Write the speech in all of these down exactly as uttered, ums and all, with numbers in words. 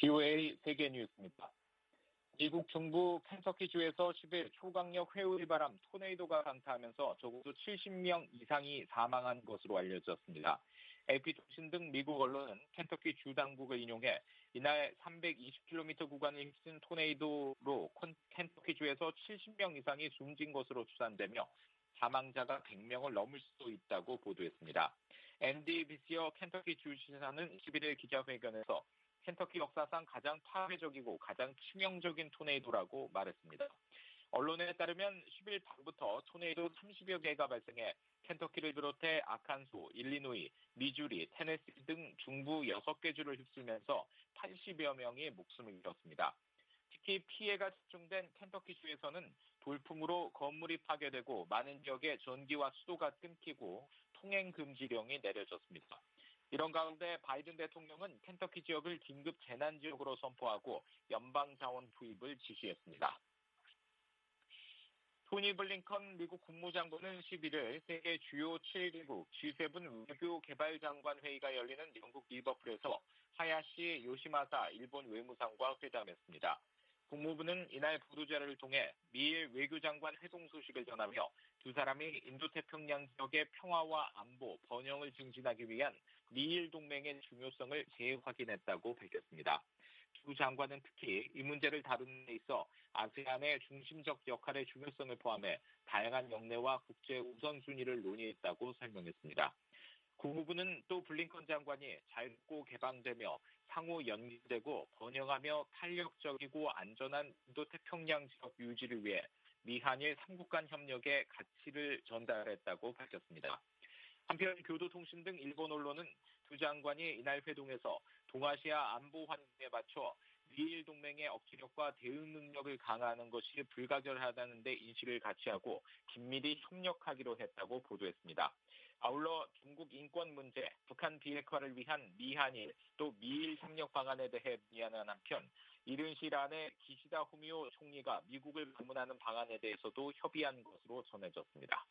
비오에이 세계 뉴스입니다. 미국 중부 켄터키주에서 십일 초강력 회오리바람 토네이도가 강타하면서 적어도 칠십 명 이상이 사망한 것으로 알려졌습니다. 에이피통신 등 미국 언론은 켄터키 주 당국을 인용해 이날 삼백이십 킬로미터 구간을 휩쓴 토네이도로 켄터키주에서 칠십 명 이상이 숨진 것으로 추산되며 사망자가 백 명을 넘을 수도 있다고 보도했습니다. 앤디 비시어 켄터키 주지사는 십일일 기자회견에서 켄터키 역사상 가장 파괴적이고 가장 치명적인 토네이도라고 말했습니다. 언론에 따르면 십일 밤부터 토네이도 삼십여 개가 발생해 켄터키를 비롯해 아칸소, 일리노이, 미주리, 테네시 등 중부 여섯 개 주를 휩쓸면서 팔십여 명이 목숨을 잃었습니다. 특히 피해가 집중된 켄터키주에서는 돌풍으로 건물이 파괴되고 많은 지역에 전기와 수도가 끊기고 통행 금지령이 내려졌습니다. 이런 가운데 바이든 대통령은 켄터키 지역을 긴급 재난지역으로 선포하고 연방자원 투입을 지시했습니다. 토니 블링컨 미국 국무장관은 십일일 세계 주요 칠 개국 지 세븐 외교개발장관 회의가 열리는 영국 리버풀에서 하야시 요시마사 일본 외무상과 회담했습니다. 국무부는 이날 보도자료를 통해 미일 외교장관 회동 소식을 전하며 두 사람이 인도태평양 지역의 평화와 안보, 번영을 증진하기 위한 미일 동맹의 중요성을 재확인했다고 밝혔습니다. 두 장관은 특히 이 문제를 다루는 데 있어 아세안의 중심적 역할의 중요성을 포함해 다양한 역내와 국제 우선순위를 논의했다고 설명했습니다. 국무부는 또 블링컨 장관이 자유롭고 개방되며 상호 연계되고 번영하며 탄력적이고 안전한 인도태평양 지역 유지를 위해 미한일 삼국 간 협력의 가치를 전달했다고 밝혔습니다. 한편 교도통신 등 일본 언론은 두 장관이 이날 회동에서 동아시아 안보 환경에 맞춰 미일 동맹의 억지력과 대응 능력을 강화하는 것이 불가결하다는 데 인식을 같이 하고 긴밀히 협력하기로 했다고 보도했습니다. 아울러 중국 인권 문제, 북한 비핵화를 위한 미한일 또 미일 협력 방안에 대해 논의하는 한편 이른 시일 안에 기시다 후미오 총리가 미국을 방문하는 방안에 대해서도 협의한 것으로 전해졌습니다.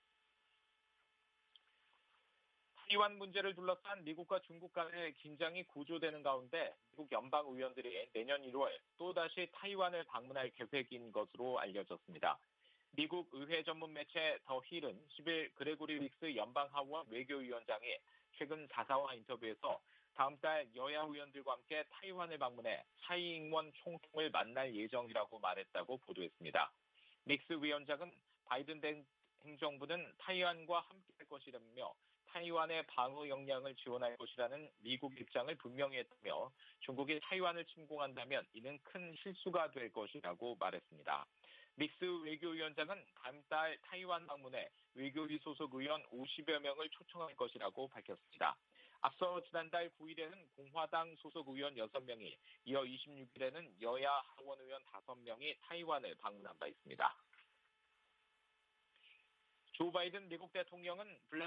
타이완 문제를 둘러싼 미국과 중국 간의 긴장이 고조되는 가운데 미국 연방 의원들이 내년 일월 또다시 타이완을 방문할 계획인 것으로 알려졌습니다. 미국 의회 전문 매체 더 힐은 십일 그레고리 릭스 연방하원 외교위원장이 최근 사사와 인터뷰에서 다음 달 여야 의원들과 함께 타이완을 방문해 차이 잉원 총통을 만날 예정이라고 말했다고 보도했습니다. 릭스 위원장은 바이든 행정부는 타이완과 함께할 것이라며 타이완의 방어 역량을 지원할 것이라는 미국 입장을 분명히 했다며 중국이 타이완을 침공한다면 이는 큰 실수가 될 것이라고 말했습니다. 믹스 외교위원장은 다음 달 타이완 방문에 외교위 소속 의원 오십여 명을 초청할 것이라고 밝혔습니다. 앞서 지난달 구일에는 공화당 소속 의원 여섯 명이, 이어 이십육일에는 여야 하원 의원 다섯 명이 타이완을 방문한 바 있습니다. 조 바이든 미국 대통령은 블라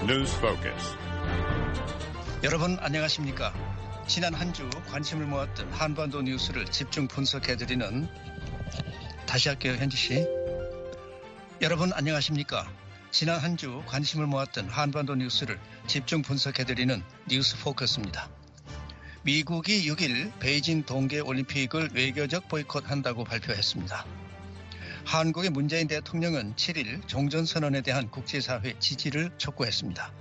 News Focus. 여러분 안녕하십니까? 지난 한 주 관심을 모았던 한반도 뉴스를 집중 분석해드리는 다시 할게요, 현지 씨. 여러분 안녕하십니까? 지난 한 주 관심을 모았던 한반도 뉴스를 집중 분석해드리는 뉴스 포커스입니다. 미국이 육 일 베이징 동계올림픽을 외교적 보이콧한다고 발표했습니다. 한국의 문재인 대통령은 칠 일 종전선언에 대한 국제사회 지지를 촉구했습니다.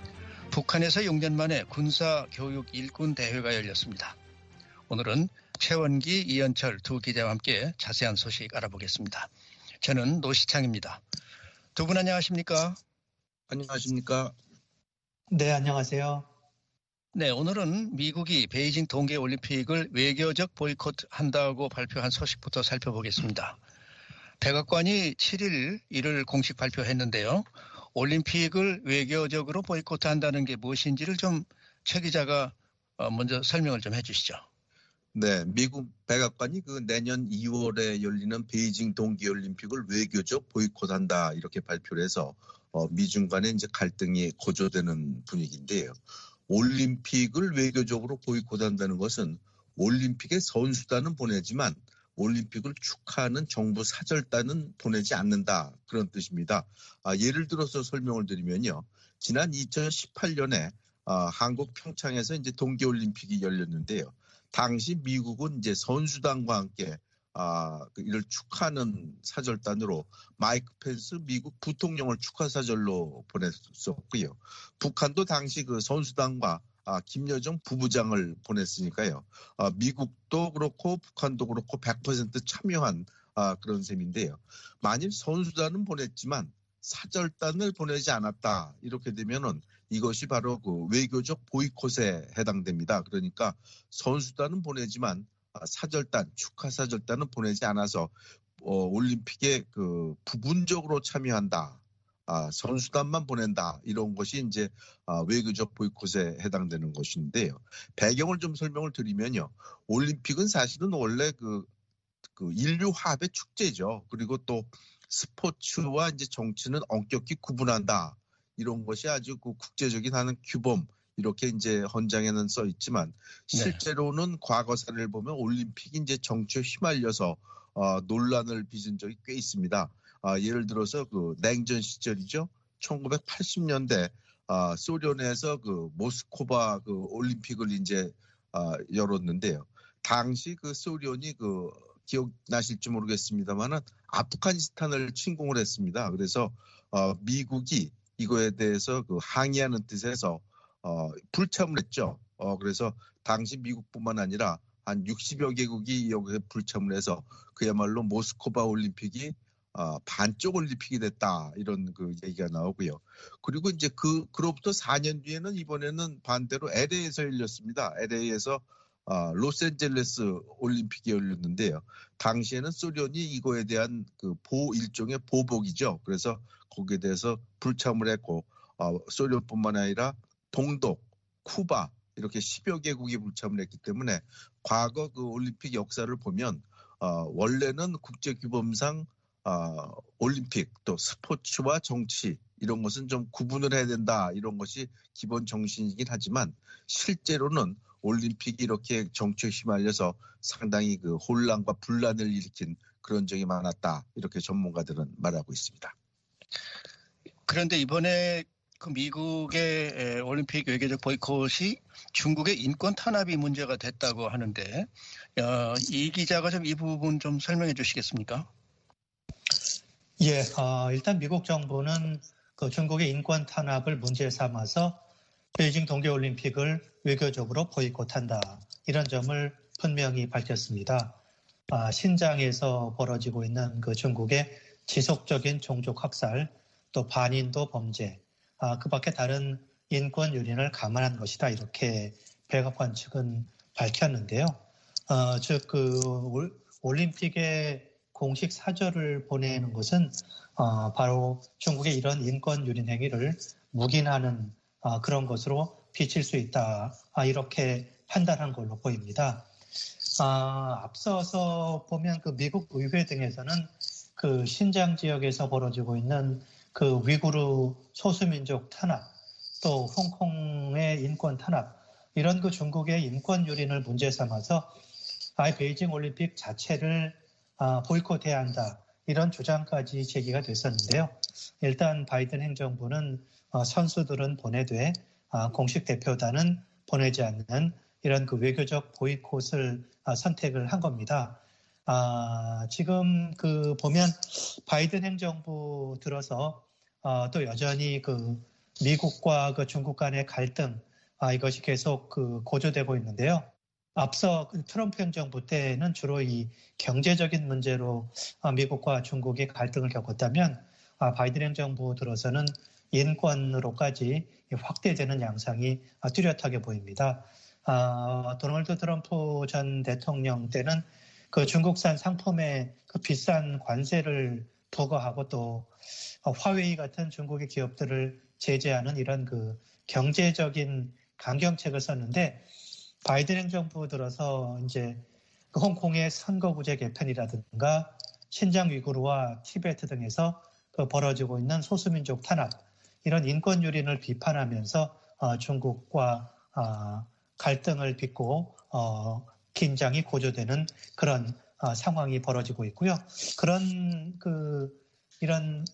북한에서 육 년 만에 군사교육 일꾼 대회가 열렸습니다. 오늘은 최원기, 이현철 두 기자와 함께 자세한 소식 알아보겠습니다. 저는 노시창입니다. 두 분 안녕하십니까? 안녕하십니까? 네, 안녕하세요. 네, 오늘은 미국이 베이징 동계올림픽을 외교적 보이콧한다고 발표한 소식부터 살펴보겠습니다. 백악관이 칠 일 이를 공식 발표했는데요. 올림픽을 외교적으로 보이콧한다는 게 무엇인지를 좀 최 기자가 먼저 설명을 좀 해주시죠. 네, 미국 백악관이 그 내년 이월에 열리는 베이징 동계올림픽을 외교적 보이콧한다 이렇게 발표를 해서 어, 미중 간에 이제 갈등이 고조되는 분위기인데요. 올림픽을 외교적으로 보이콧한다는 것은 올림픽에 선수단은 보내지만 올림픽을 축하하는 정부 사절단은 보내지 않는다 그런 뜻입니다. 아, 예를 들어서 설명을 드리면요. 지난 이천십팔 년에 아, 한국 평창에서 이제 동계올림픽이 열렸는데요. 당시 미국은 이제 선수단과 함께 아, 이를 축하하는 사절단으로 마이크 펜스 미국 부통령을 축하 사절로 보냈었고요. 북한도 당시 그 선수단과 아, 김여정 부부장을 보냈으니까요. 아, 미국도 그렇고 북한도 그렇고 백 퍼센트 참여한 아, 그런 셈인데요. 만일 선수단은 보냈지만 사절단을 보내지 않았다 이렇게 되면은 이것이 바로 그 외교적 보이콧에 해당됩니다. 그러니까 선수단은 보내지만 사절단, 축하 사절단은 보내지 않아서 어, 올림픽에 그 부분적으로 참여한다. 아, 선수단만 보낸다. 이런 것이 이제 아, 외교적 보이콧에 해당되는 것인데요. 배경을 좀 설명을 드리면요. 올림픽은 사실은 원래 그, 그 인류 화합의 축제죠. 그리고 또 스포츠와 이제 정치는 엄격히 구분한다. 이런 것이 아주 그 국제적인 하는 규범 이렇게 이제 헌장에는 써 있지만 실제로는 네. 과거사를 보면 올림픽이 이제 정치에 휘말려서 어, 논란을 빚은 적이 꽤 있습니다. 아, 예를 들어서 그 냉전 시절이죠. 천구백팔십 년대 아, 소련에서 그 모스크바 그 올림픽을 이제 아, 열었는데요. 당시 그 소련이 그 기억나실지 모르겠습니다만은 아프가니스탄을 침공을 했습니다. 그래서 어, 미국이 이거에 대해서 그 항의하는 뜻에서 어, 불참을 했죠. 어, 그래서 당시 미국뿐만 아니라 한 육십여 개국이 여기에 불참을 해서 그야말로 모스크바 올림픽이 어, 반쪽 올림픽이 됐다 이런 그 얘기가 나오고요. 그리고 이제 그 그로부터 사 년 뒤에는 이번에는 반대로 엘에이에서 열렸습니다. 엘에이에서 어, 로스앤젤레스 올림픽이 열렸는데요. 당시에는 소련이 이거에 대한 그 보 일종의 보복이죠. 그래서 거기에 대해서 불참을 했고 어, 소련뿐만 아니라 동독, 쿠바 이렇게 십여 개국이 불참을 했기 때문에 과거 그 올림픽 역사를 보면 어, 원래는 국제규범상 어, 올림픽 또 스포츠와 정치 이런 것은 좀 구분을 해야 된다 이런 것이 기본 정신이긴 하지만 실제로는 올림픽이 이렇게 정치에 휘말려서 상당히 그 혼란과 분란을 일으킨 그런 적이 많았다 이렇게 전문가들은 말하고 있습니다. 그런데 이번에 그 미국의 올림픽 외교적 보이콧이 중국의 인권 탄압이 문제가 됐다고 하는데 어, 이 기자가 좀 이 부분 좀 설명해 주시겠습니까? 예, 어, 일단 미국 정부는 그 중국의 인권 탄압을 문제 삼아서 베이징 동계올림픽을 외교적으로 보이콧한다. 이런 점을 분명히 밝혔습니다. 아, 신장에서 벌어지고 있는 그 중국의 지속적인 종족 학살, 또 반인도 범죄, 아, 그 밖에 다른 인권 유린을 감안한 것이다. 이렇게 백악관 측은 밝혔는데요. 어, 즉, 그 올림픽에 공식 사절을 보내는 것은 어, 바로 중국의 이런 인권 유린 행위를 묵인하는 아, 그런 것으로 비칠 수 있다. 아, 이렇게 판단한 걸로 보입니다. 아, 앞서서 보면 그 미국 의회 등에서는 그 신장 지역에서 벌어지고 있는 그 위구르 소수민족 탄압, 또 홍콩의 인권 탄압 이런 그 중국의 인권 유린을 문제 삼아서 아예 베이징 올림픽 자체를 보이콧해야 한다 이런 주장까지 제기가 됐었는데요. 일단 바이든 행정부는 선수들은 보내되 공식 대표단은 보내지 않는 이런 그 외교적 보이콧을 선택을 한 겁니다. 아, 지금 그 보면 바이든 행정부 들어서 어, 또 여전히 그 미국과 그 중국 간의 갈등 아, 이것이 계속 그 고조되고 있는데요. 앞서 트럼프 행정부 때는 주로 이 경제적인 문제로 미국과 중국이 갈등을 겪었다면 아, 바이든 행정부 들어서는 인권으로까지 확대되는 양상이 뚜렷하게 보입니다. 아, 도널드 트럼프 전 대통령 때는 그 중국산 상품에 그 비싼 관세를 부과하고 또 화웨이 같은 중국의 기업들을 제재하는 이런 그 경제적인 강경책을 썼는데 바이든 행정부 들어서 이제 그 홍콩의 선거구제 개편이라든가 신장 위구르와 티베트 등에서 그 벌어지고 있는 소수민족 탄압 이런 인권 유린을 비판하면서 어, 중국과 어, 갈등을 빚고 어, 긴장이 고조되는 그런 어, 상황이 벌어지고 있고요. 그런 그 이런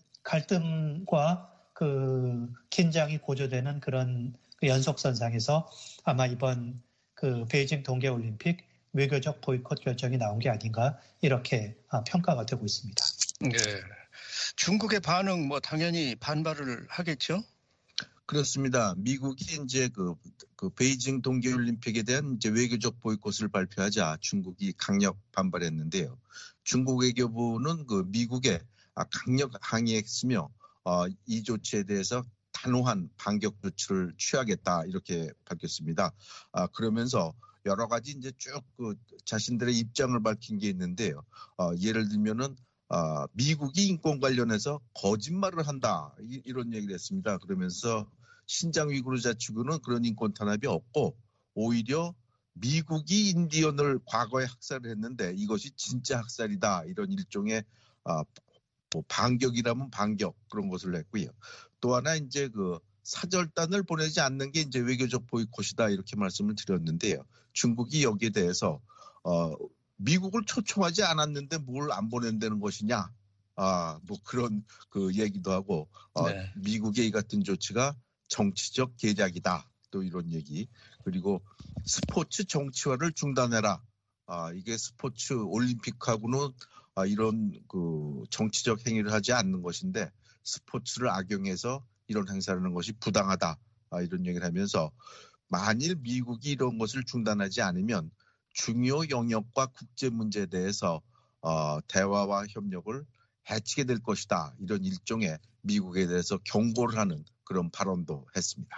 갈등과 그 긴장이 고조되는 그런 그 연속선상에서 아마 이번 그 베이징 동계올림픽 외교적 보이콧 결정이 나온 게 아닌가 이렇게 평가가 되고 있습니다. 네, 중국의 반응 뭐 당연히 반발을 하겠죠? 그렇습니다. 미국이 이제 그, 그 베이징 동계올림픽에 대한 이제 외교적 보이콧을 발표하자 중국이 강력 반발했는데요. 중국 외교부는 그 미국에 강력 항의했으며 어, 이 조치에 대해서 단호한 반격 조치를 취하겠다 이렇게 밝혔습니다. 아, 그러면서 여러 가지 이제 쭉 그 자신들의 입장을 밝힌 게 있는데요. 어, 예를 들면은 어, 미국이 인권 관련해서 거짓말을 한다 이, 이런 얘기를 했습니다. 그러면서 신장 위구르 자치구는 그런 인권 탄압이 없고 오히려 미국이 인디언을 과거에 학살을 했는데 이것이 진짜 학살이다 이런 일종의 어, 뭐 반격이라면 반격 그런 것을 냈고요. 또 하나 이제 그 사절단을 보내지 않는 게 이제 외교적 보이콧이다 이렇게 말씀을 드렸는데요. 중국이 여기에 대해서 어, 미국을 초청하지 않았는데 뭘 안 보낸다는 것이냐, 아, 뭐 그런 그 얘기도 하고 어, 네. 미국의 이 같은 조치가 정치적 계략이다 또 이런 얘기 그리고 스포츠 정치화를 중단해라. 아, 이게 스포츠 올림픽하고는 아, 이런 그 정치적 행위를 하지 않는 것인데 스포츠를 악용해서 이런 행사를 하는 것이 부당하다. 아, 이런 얘기를 하면서 만일 미국이 이런 것을 중단하지 않으면 중요 영역과 국제 문제에 대해서 어, 대화와 협력을 해치게 될 것이다. 이런 일종의 미국에 대해서 경고를 하는 그런 발언도 했습니다.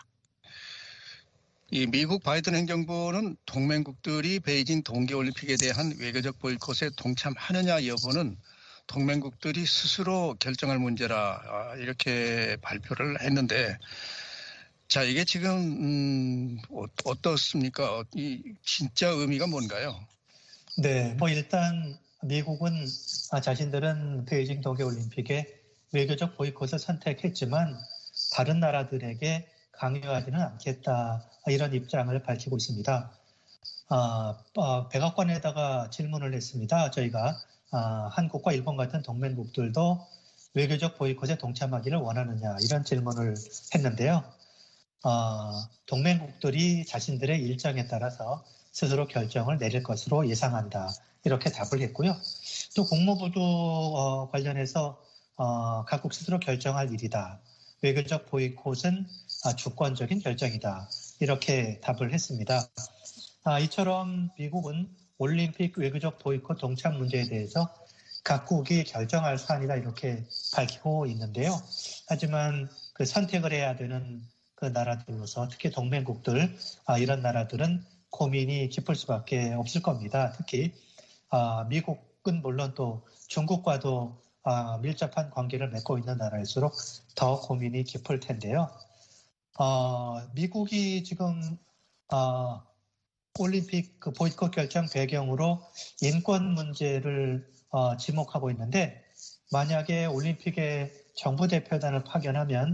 이 미국 바이든 행정부는 동맹국들이 베이징 동계올림픽에 대한 외교적 보이콧에 동참하느냐 여부는 동맹국들이 스스로 결정할 문제라 이렇게 발표를 했는데 자 이게 지금 음, 어떻습니까? 이 진짜 의미가 뭔가요? 네, 뭐 일단 미국은 자신들은 베이징 동계올림픽에 외교적 보이콧을 선택했지만 다른 나라들에게 강요하지는 않겠다 이런 입장을 밝히고 있습니다. 아, 아, 백악관에다가 질문을 했습니다. 저희가 아, 한국과 일본 같은 동맹국들도 외교적 보이콧에 동참하기를 원하느냐 이런 질문을 했는데요. 아, 동맹국들이 자신들의 일정에 따라서 스스로 결정을 내릴 것으로 예상한다 이렇게 답을 했고요. 또 국무부도 어, 관련해서 어, 각국 스스로 결정할 일이다. 외교적 보이콧은 아, 주권적인 결정이다. 이렇게 답을 했습니다. 아, 이처럼 미국은 올림픽 외교적 보이콧 동참 문제에 대해서 각국이 결정할 사안이다 이렇게 밝히고 있는데요. 하지만 그 선택을 해야 되는 그 나라들로서 특히 동맹국들 아, 이런 나라들은 고민이 깊을 수밖에 없을 겁니다. 특히 아, 미국은 물론 또 중국과도 아, 밀접한 관계를 맺고 있는 나라일수록 더 고민이 깊을 텐데요. 어, 미국이 지금 어, 올림픽 그 보이콧 결정 배경으로 인권 문제를 어, 지목하고 있는데 만약에 올림픽에 정부 대표단을 파견하면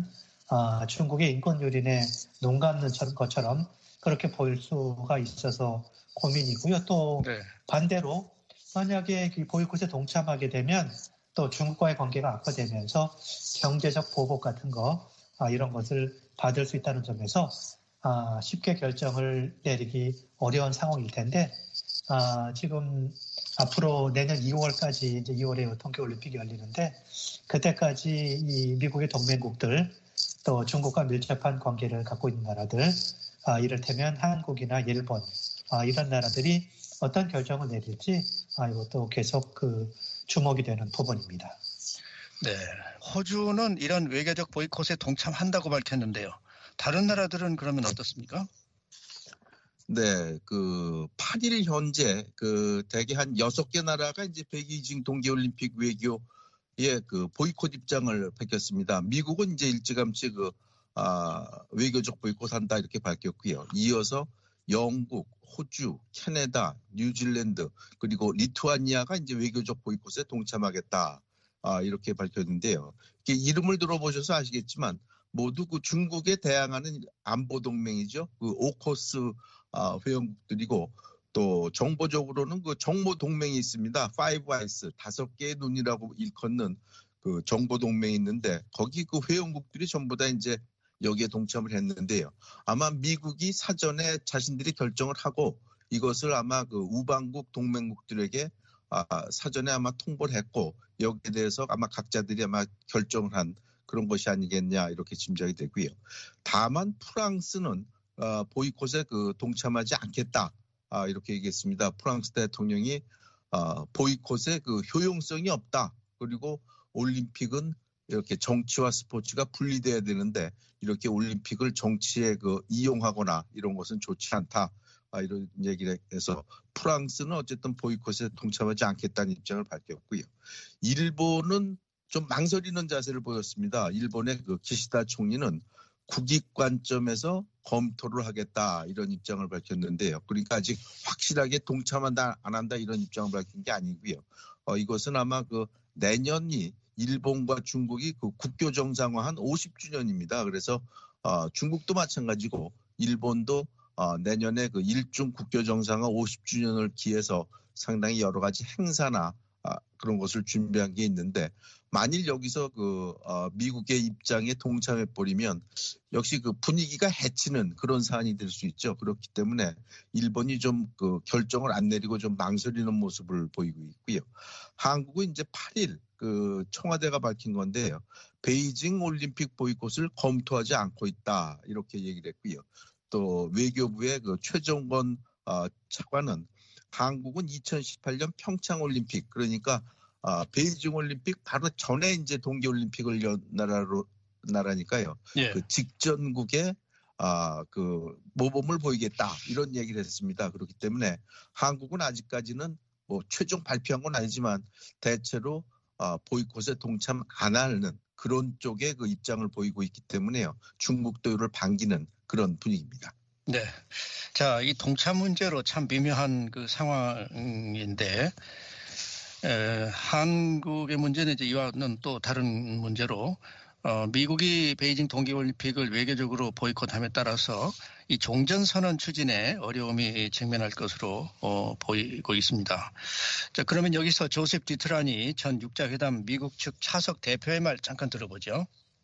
아, 중국의 인권 유린에 눈 감는 것처럼 그렇게 보일 수가 있어서 고민이고요. 또 네. 반대로 만약에 보이콧에 동참하게 되면 또 중국과의 관계가 악화되면서 경제적 보복 같은 거 아, 이런 것을 받을 수 있다는 점에서 아, 쉽게 결정을 내리기 어려운 상황일 텐데 아, 지금 앞으로 내년 이월까지 이제 이월에 동계올림픽이 열리는데 그때까지 이 미국의 동맹국들 또 중국과 밀접한 관계를 갖고 있는 나라들 아, 이를테면 한국이나 일본 아, 이런 나라들이 어떤 결정을 내릴지 아, 이것도 계속 그 주목이 되는 부분입니다. 네, 호주는 이런 외교적 보이콧에 동참한다고 밝혔는데요. 다른 나라들은 그러면 어떻습니까? 네, 그 팔 일 현재 그 대개 한 여섯 개 나라가 이제 베이징 동계올림픽 외교에 그 보이콧 입장을 밝혔습니다. 미국은 이제 일찌감치 그 아, 외교적 보이콧한다 이렇게 밝혔고요. 이어서 영국, 호주, 캐나다, 뉴질랜드 그리고 리투아니아가 이제 외교적 보이콧에 동참하겠다 아, 이렇게 밝혔는데요. 이름을 들어보셔서 아시겠지만 모두 그 중국에 대항하는 안보 동맹이죠. 그 오커스 아, 회원국들이고 또 정보적으로는 그 정보 동맹이 있습니다. 파이브 아이스 다섯 개의 눈이라고 일컫는 그 정보 동맹이 있는데 거기 그 회원국들이 전부 다 이제 여기에 동참을 했는데요. 아마 미국이 사전에 자신들이 결정을 하고 이것을 아마 그 우방국 동맹국들에게 아, 사전에 아마 통보를 했고 여기에 대해서 아마 각자들이 아마 결정을 한 그런 것이 아니겠냐 이렇게 짐작이 되고요. 다만 프랑스는 어, 보이콧에 그 동참하지 않겠다 아, 이렇게 얘기했습니다. 프랑스 대통령이 어, 보이콧에 그 효용성이 없다. 그리고 올림픽은 이렇게 정치와 스포츠가 분리돼야 되는데 이렇게 올림픽을 정치에 그 이용하거나 이런 것은 좋지 않다. 아, 이런 얘기를 해서 프랑스는 어쨌든 보이콧에 동참하지 않겠다는 입장을 밝혔고요. 일본은 좀 망설이는 자세를 보였습니다. 일본의 그 기시다 총리는 국익 관점에서 검토를 하겠다 이런 입장을 밝혔는데요. 그러니까 아직 확실하게 동참한다 안 한다 이런 입장을 밝힌 게 아니고요. 어, 이것은 아마 그 내년이 일본과 중국이 그 국교 정상화한 오십 주년입니다. 그래서 어, 중국도 마찬가지고 일본도 어, 내년에 그 일중 국교 정상화 오십 주년을 기해서 상당히 여러 가지 행사나 아, 그런 것을 준비한 게 있는데 만일 여기서 그 어, 미국의 입장에 동참해 버리면 역시 그 분위기가 해치는 그런 사안이 될 수 있죠. 그렇기 때문에 일본이 좀 그 결정을 안 내리고 좀 망설이는 모습을 보이고 있고요. 한국은 이제 팔 일 그 청와대가 밝힌 건데요. 베이징 올림픽 보이콧을 검토하지 않고 있다 이렇게 얘기를 했고요. 또 외교부의 그 최정건 어, 차관은 한국은 이천십팔 년 평창 올림픽 그러니까 아, 베이징 올림픽 바로 전에 이제 동계 올림픽을 연 나라로 나라니까요. 예. 그 직전국에 아, 그 모범을 보이겠다 이런 얘기를 했습니다. 그렇기 때문에 한국은 아직까지는 뭐 최종 발표한 건 아니지만 대체로 아, 보이콧에 동참 안 하는 그런 쪽의 그 입장을 보이고 있기 때문에요. 중국도 이를 반기는 그런 분위기입니다. 네. 자, 이 동참 문제로 참 미묘한 그 상황인데, 에, 한국의 문제는 이제 이와는 또 다른 문제로, 어, 미국이 베이징 동계올림픽을 외교적으로 보이콧함에 따라서 이 종전선언 추진에 어려움이 직면할 것으로 어, 보이고 있습니다. 자, 그러면 여기서 조셉 디트라니 전 육자회담 미국 측 차석 대표의 말 잠깐 들어보죠.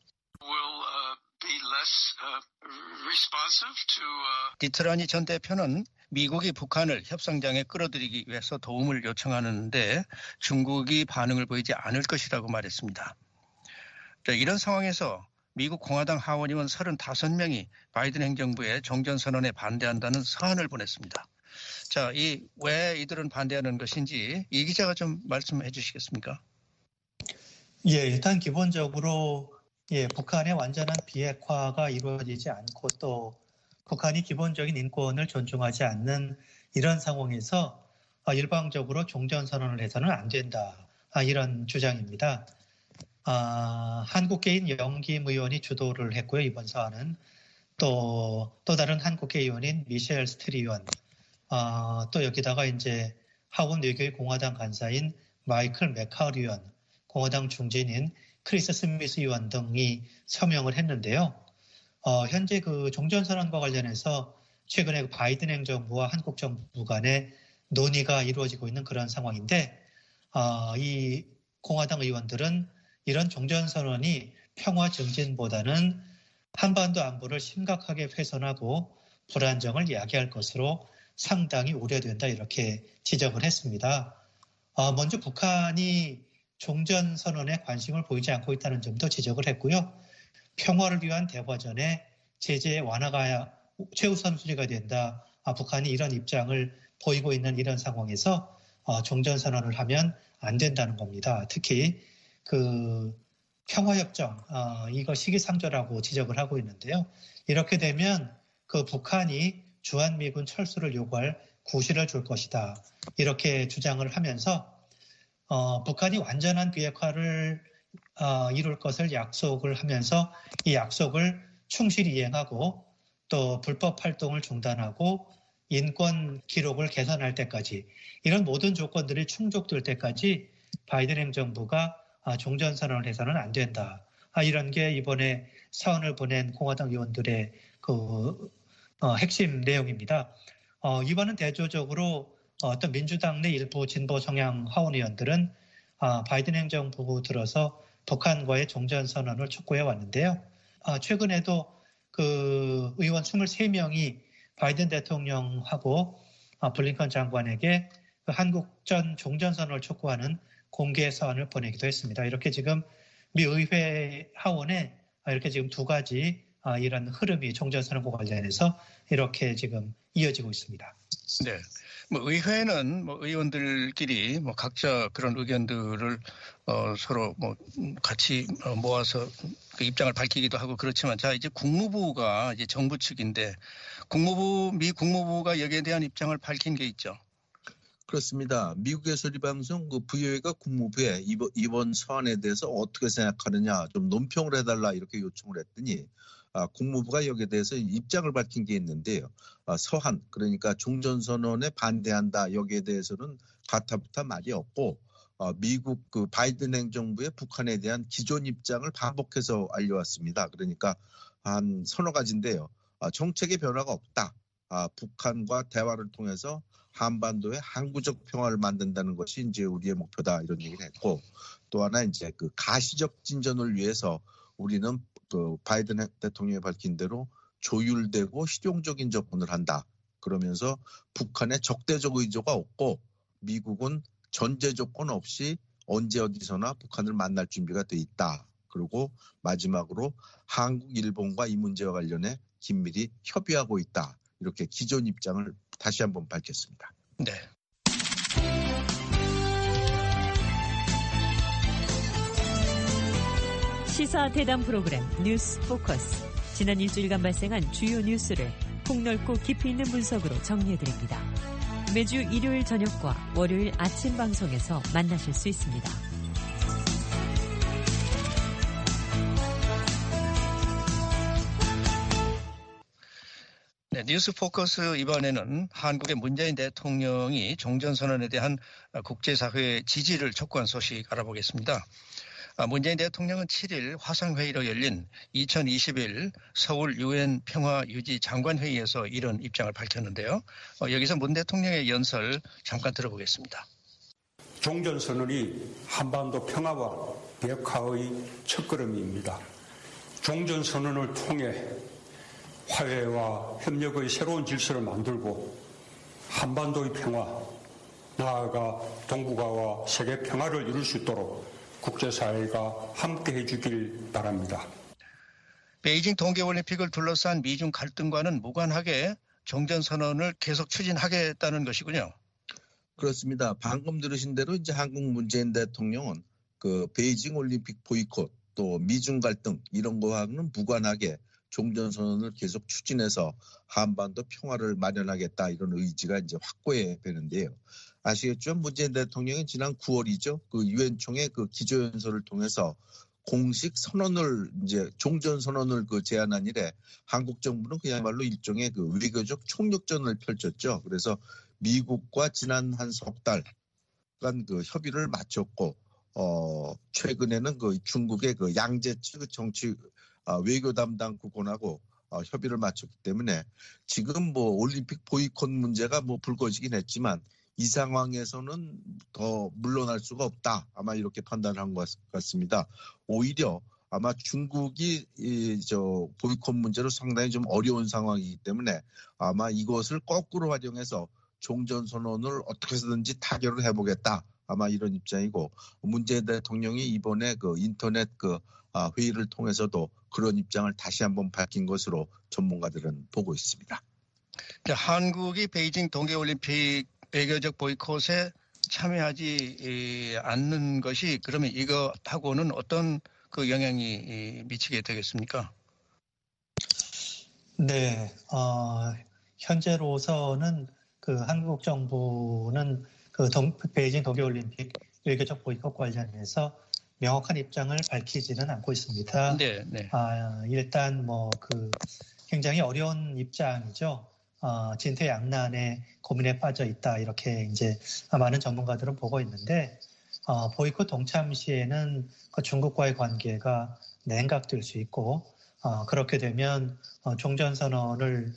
디트라니 전 대표는 미국이 북한을 협상장에 끌어들이기 위해서 도움을 요청하는데 중국이 반응을 보이지 않을 것이라고 말했습니다. 자, 이런 상황에서 미국 공화당 하원의원 서른다섯 명이 바이든 행정부의 종전선언에 반대한다는 서한을 보냈습니다. 자, 이 왜 이들은 반대하는 것인지 이 기자가 좀 말씀해 주시겠습니까? 예, 일단 기본적으로 예, 북한의 완전한 비핵화가 이루어지지 않고 또 북한이 기본적인 인권을 존중하지 않는 이런 상황에서 일방적으로 종전선언을 해서는 안 된다. 이런 주장입니다. 아, 한국계인 영김 의원이 주도를 했고요. 이번 사안은 또, 또 다른 한국계 의원인 미셸 스트리 의원, 아, 또 여기다가 이제 하원 외교의 공화당 간사인 마이클 맥카리 의원, 공화당 중진인 크리스 스미스 의원 등이 서명을 했는데요. 어, 현재 그 종전선언과 관련해서 최근에 그 바이든 행정부와 한국 정부 간의 논의가 이루어지고 있는 그런 상황인데 어, 이 공화당 의원들은 이런 종전선언이 평화 증진보다는 한반도 안보를 심각하게 훼손하고 불안정을 야기할 것으로 상당히 우려된다 이렇게 지적을 했습니다. 어, 먼저 북한이 종전선언에 관심을 보이지 않고 있다는 점도 지적을 했고요. 평화를 위한 대화전에 제재 완화가 최우선 순위가 된다. 아, 북한이 이런 입장을 보이고 있는 이런 상황에서 어, 종전선언을 하면 안 된다는 겁니다. 특히 그 평화협정 어, 이거 시기상조라고 지적을 하고 있는데요. 이렇게 되면 그 북한이 주한미군 철수를 요구할 구실을 줄 것이다. 이렇게 주장을 하면서 어, 북한이 완전한 비핵화를 어, 이룰 것을 약속을 하면서 이 약속을 충실히 이행하고 또 불법 활동을 중단하고 인권 기록을 개선할 때까지 이런 모든 조건들이 충족될 때까지 바이든 행정부가 아, 종전선언을 해서는 안 된다. 아, 이런 게 이번에 사원을 보낸 공화당 의원들의 그 어, 핵심 내용입니다. 어, 이번은 대조적으로 어떤 민주당 내 일부 진보 성향 하원 의원들은 아, 바이든 행정부 들어서 북한과의 종전선언을 촉구해 왔는데요. 아, 최근에도 그 의원 이십삼 명이 바이든 대통령하고 아, 블링컨 장관에게 그 한국전 종전선언을 촉구하는 공개 서한을 보내기도 했습니다. 이렇게 지금 미 의회 하원에 이렇게 지금 두 가지 아, 이런 흐름이 종전선언과 관련해서 이렇게 지금 이어지고 있습니다. 네. 뭐 의회는 뭐 의원들끼리 뭐 각자 그런 의견들을 어 서로 뭐 같이 모아서 그 입장을 밝히기도 하고 그렇지만 자 이제 국무부가 이제 정부 측인데 국무부 미 국무부가 여기에 대한 입장을 밝힌 게 있죠. 그렇습니다. 미국의 소리방송 그 브이오에이가 국무부에 이번, 이번 서한에 대해서 어떻게 생각하느냐 좀 논평을 해달라 이렇게 요청을 했더니 아, 국무부가 여기에 대해서 입장을 밝힌 게 있는데요. 아, 서한 그러니까 종전선언에 반대한다 여기에 대해서는 가타부타 말이 없고 어, 미국 그 바이든 행정부의 북한에 대한 기존 입장을 반복해서 알려왔습니다. 그러니까 한 서너 가지인데요. 아, 정책의 변화가 없다. 아, 북한과 대화를 통해서 한반도의 항구적 평화를 만든다는 것이 이제 우리의 목표다 이런 얘기를 했고 또 하나 이제 그 가시적 진전을 위해서 우리는 그 바이든 대통령이 밝힌 대로 조율되고 실용적인 접근을 한다. 그러면서 북한의 적대적 의도가 없고 미국은 전제 조건 없이 언제 어디서나 북한을 만날 준비가 돼 있다. 그리고 마지막으로 한국, 일본과 이 문제와 관련해 긴밀히 협의하고 있다. 이렇게 기존 입장을 다시 한번 밝혔습니다. 네. 시사 대담 프로그램 뉴스 포커스. 지난 일주일간 발생한 주요 뉴스를 폭넓고 깊이 있는 분석으로 정리해드립니다. 매주 일요일 저녁과 월요일 아침 방송에서 만나실 수 있습니다. 네, 뉴스 포커스 이번에는 한국의 문재인 대통령이 종전선언에 대한 국제사회의 지지를 촉구한 소식 알아보겠습니다. 문재인 대통령은 칠 일 화상회의로 열린 이천이십일 서울 유엔 평화유지 장관회의에서 이런 입장을 밝혔는데요. 여기서 문 대통령의 연설 잠깐 들어보겠습니다. 종전선언이 한반도 평화와 비핵화의 첫걸음입니다. 종전선언을 통해 화해와 협력의 새로운 질서를 만들고 한반도의 평화, 나아가 동북아와 세계 평화를 이룰 수 있도록 국제사회가 함께해 주길 바랍니다. 베이징 동계올림픽을 둘러싼 미중 갈등과는 무관하게 종전선언을 계속 추진하겠다는 것이군요. 그렇습니다. 방금 들으신 대로 이제 한국 문재인 대통령은 그 베이징 올림픽 보이콧 또 미중 갈등 이런 거와는 무관하게 종전선언을 계속 추진해서 한반도 평화를 마련하겠다 이런 의지가 이제 확고해 되는데요. 아시겠죠? 문재인 대통령이 지난 구월이죠. 그 유엔 총회 그 기조연설을 통해서 공식 선언을 이제 종전선언을 그 제안한 이래 한국 정부는 그야말로 일종의 그 외교적 총력전을 펼쳤죠. 그래서 미국과 지난 한 석 달간 그 협의를 마쳤고 어, 최근에는 그 중국의 그 양재츠 정치 아, 외교 담당 국원하고 어, 협의를 마쳤기 때문에 지금 뭐 올림픽 보이콧 문제가 뭐 불거지긴 했지만 이 상황에서는 더 물러날 수가 없다. 아마 이렇게 판단한 것 같습니다. 오히려 아마 중국이 이 저 보이콧 문제로 상당히 좀 어려운 상황이기 때문에 아마 이것을 거꾸로 활용해서 종전선언을 어떻게 해서든지 타결을 해보겠다. 아마 이런 입장이고 문재인 대통령이 이번에 그 인터넷 그 회의를 통해서도 그런 입장을 다시 한번 밝힌 것으로 전문가들은 보고 있습니다. 한국이 베이징 동계올림픽 외교적 보이콧에 참여하지 않는 것이 그러면 이거하고는 어떤 그 영향이 미치게 되겠습니까? 네, 어, 현재로서는 그 한국 정부는 그 동, 베이징 동계올림픽 외교적 보이콧 관련해서 명확한 입장을 밝히지는 않고 있습니다. 네, 네. 아, 일단 뭐 그 굉장히 어려운 입장이죠. 어, 진퇴양난의 고민에 빠져 있다 이렇게 이제 많은 전문가들은 보고 있는데 어, 보이콧 동참 시에는 그 중국과의 관계가 냉각될 수 있고 어, 그렇게 되면 어, 종전선언을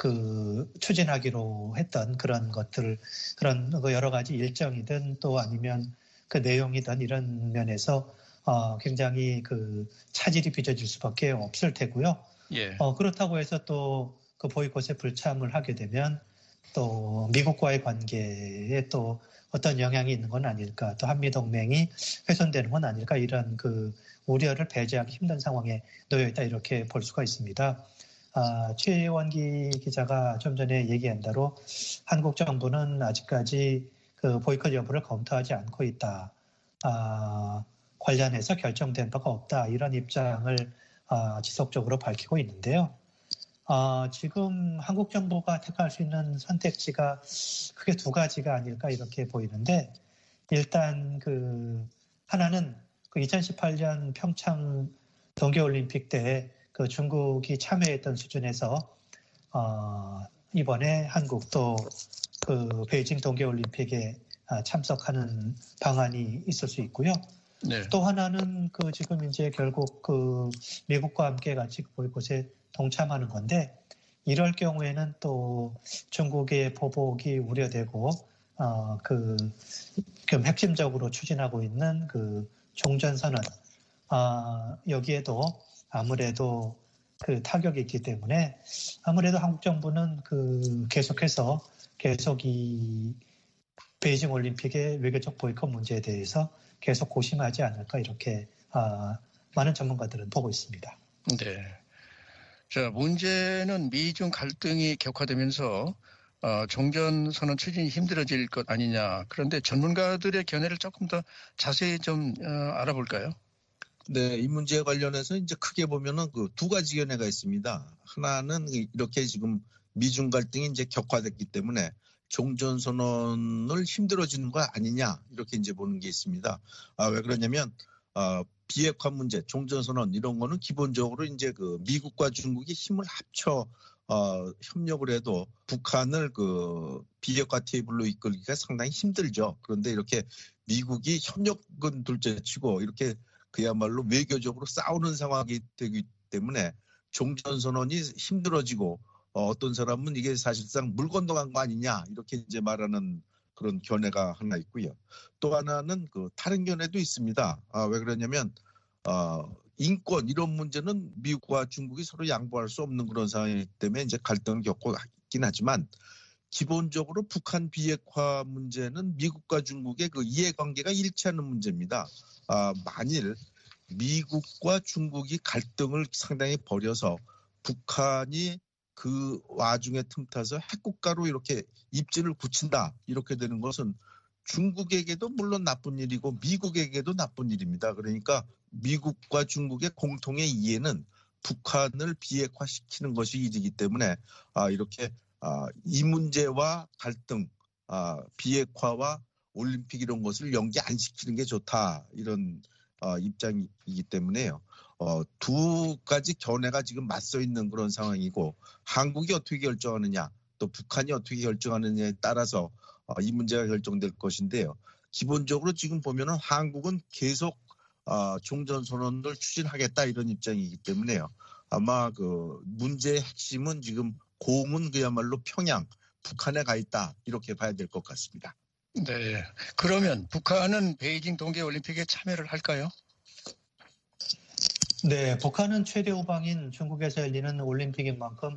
그 추진하기로 했던 그런 것들 그런 그 여러 가지 일정이든 또 아니면 그 내용이든 이런 면에서 어, 굉장히 그 차질이 빚어질 수밖에 없을 테고요. 예. 어, 그렇다고 해서 또 그 보이콧에 불참을 하게 되면 또 미국과의 관계에 또 어떤 영향이 있는 건 아닐까, 또 한미동맹이 훼손되는 건 아닐까 이런 그 우려를 배제하기 힘든 상황에 놓여 있다 이렇게 볼 수가 있습니다. 아, 최원기 기자가 좀 전에 얘기한 대로 한국 정부는 아직까지 그 보이콧 여부를 검토하지 않고 있다. 아, 관련해서 결정된 바가 없다. 이런 입장을 아, 지속적으로 밝히고 있는데요. 아, 지금 한국 정부가 택할 수 있는 선택지가 크게 두 가지가 아닐까 이렇게 보이는데 일단 그 하나는 그 이천십팔 년 평창 동계올림픽 때 그 중국이 참여했던 수준에서 어, 이번에 한국도 그 베이징 동계올림픽에 참석하는 방안이 있을 수 있고요. 네. 또 하나는 그 지금 이제 결국 그 미국과 함께 같이 보이콧에 동참하는 건데 이럴 경우에는 또 중국의 보복이 우려되고 어, 그 지금 핵심적으로 추진하고 있는 그 종전선언 아, 여기에도 아무래도 그 타격이 있기 때문에 아무래도 한국 정부는 그 계속해서 계속 이 베이징 올림픽의 외교적 보이콧 문제에 대해서 계속 고심하지 않을까 이렇게 아, 많은 전문가들은 보고 있습니다. 네. 자, 문제는 미중 갈등이 격화되면서 어, 종전선언 추진이 힘들어질 것 아니냐. 그런데 전문가들의 견해를 조금 더 자세히 좀 어, 알아볼까요? 네, 이 문제에 관련해서 이제 크게 보면은 그 두 가지 견해가 있습니다. 하나는 이렇게 지금 미중 갈등이 이제 격화됐기 때문에 종전선언을 힘들어지는 거 아니냐 이렇게 이제 보는 게 있습니다. 아, 왜 그러냐면 아, 비핵화 문제, 종전선언 이런 거는 기본적으로 이제 그 미국과 중국이 힘을 합쳐 어, 협력을 해도 북한을 그 비핵화 테이블로 이끌기가 상당히 힘들죠. 그런데 이렇게 미국이 협력은 둘째치고 이렇게 그야말로 외교적으로 싸우는 상황이 되기 때문에 종전선언이 힘들어지고 어, 어떤 사람은 이게 사실상 물 건너간 거 아니냐 이렇게 이제 말하는 그런 견해가 하나 있고요. 또 하나는 그 다른 견해도 있습니다. 아, 왜 그러냐면 어, 인권 이런 문제는 미국과 중국이 서로 양보할 수 없는 그런 상황이기 때문에 이제 갈등을 겪고 있긴 하지만 기본적으로 북한 비핵화 문제는 미국과 중국의 그 이해관계가 일치하는 문제입니다. 아, 만일 미국과 중국이 갈등을 상당히 벌여서 북한이 그 와중에 틈타서 핵국가로 이렇게 입지를 굳힌다 이렇게 되는 것은 중국에게도 물론 나쁜 일이고 미국에게도 나쁜 일입니다. 그러니까 미국과 중국의 공통의 이해는 북한을 비핵화시키는 것이 일이기 때문에 아, 이렇게 아, 이 문제와 갈등, 아, 비핵화와 올림픽 이런 것을 연계 안 시키는 게 좋다 이런 어, 입장이기 때문에요. 어, 두 가지 견해가 지금 맞서 있는 그런 상황이고 한국이 어떻게 결정하느냐 또 북한이 어떻게 결정하느냐에 따라서 어, 이 문제가 결정될 것인데요. 기본적으로 지금 보면은 한국은 계속 어, 종전선언을 추진하겠다 이런 입장이기 때문에요. 아마 그 문제의 핵심은 지금 공은 그야말로 평양, 북한에 가 있다 이렇게 봐야 될 것 같습니다. 네. 그러면 북한은 베이징 동계올림픽에 참여를 할까요? 네, 북한은 최대 후방인 중국에서 열리는 올림픽인 만큼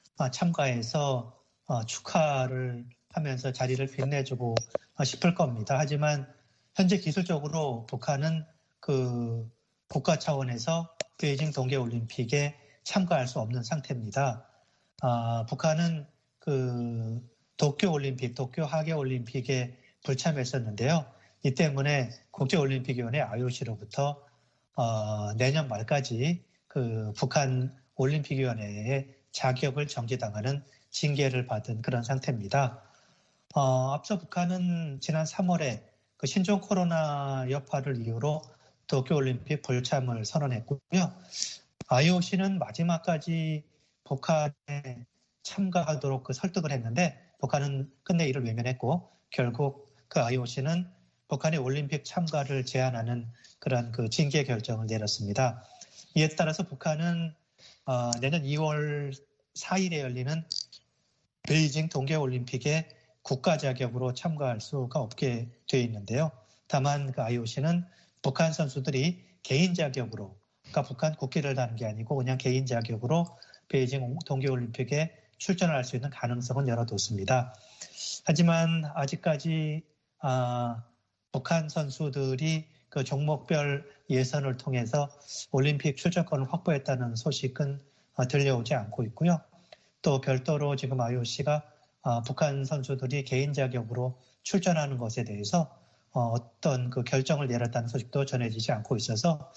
참가해서 축하를 하면서 자리를 빛내주고 싶을 겁니다. 하지만 현재 기술적으로 북한은 그 국가 차원에서 베이징 동계올림픽에 참가할 수 없는 상태입니다. 아, 북한은 그 도쿄올림픽, 도쿄 하계올림픽에 불참했었는데요. 이 때문에 국제올림픽위원회 아이오씨로부터 어, 내년 말까지 그 북한 올림픽위원회의 자격을 정지당하는 징계를 받은 그런 상태입니다. 어, 앞서 북한은 지난 삼월에 그 신종 코로나 여파를 이유로 도쿄올림픽 불참을 선언했고요. 아이오씨는 마지막까지 북한에 참가하도록 그 설득을 했는데 북한은 끝내 이를 외면했고 결국 그 아이오씨는 북한의 올림픽 참가를 제한하는 그런 그 징계 결정을 내렸습니다. 이에 따라서 북한은 어, 내년 이월 사일에 열리는 베이징 동계올림픽에 국가 자격으로 참가할 수가 없게 되어 있는데요. 다만 그 아이오씨는 북한 선수들이 개인 자격으로, 그러니까 북한 국기를 다는 게 아니고 그냥 개인 자격으로 베이징 동계올림픽에 출전을 할 수 있는 가능성은 열어뒀습니다. 하지만 아직까지 아, 북한 선수들이 그 종목별 예선을 통해서 올림픽 출전권을 확보했다는 소식은 들려오지 않고 있고요. 또 별도로 지금 아이오씨가 북한 선수들이 개인 자격으로 출전하는 것에 대해서 어떤 그 결정을 내렸다는 소식도 전해지지 않고 있어서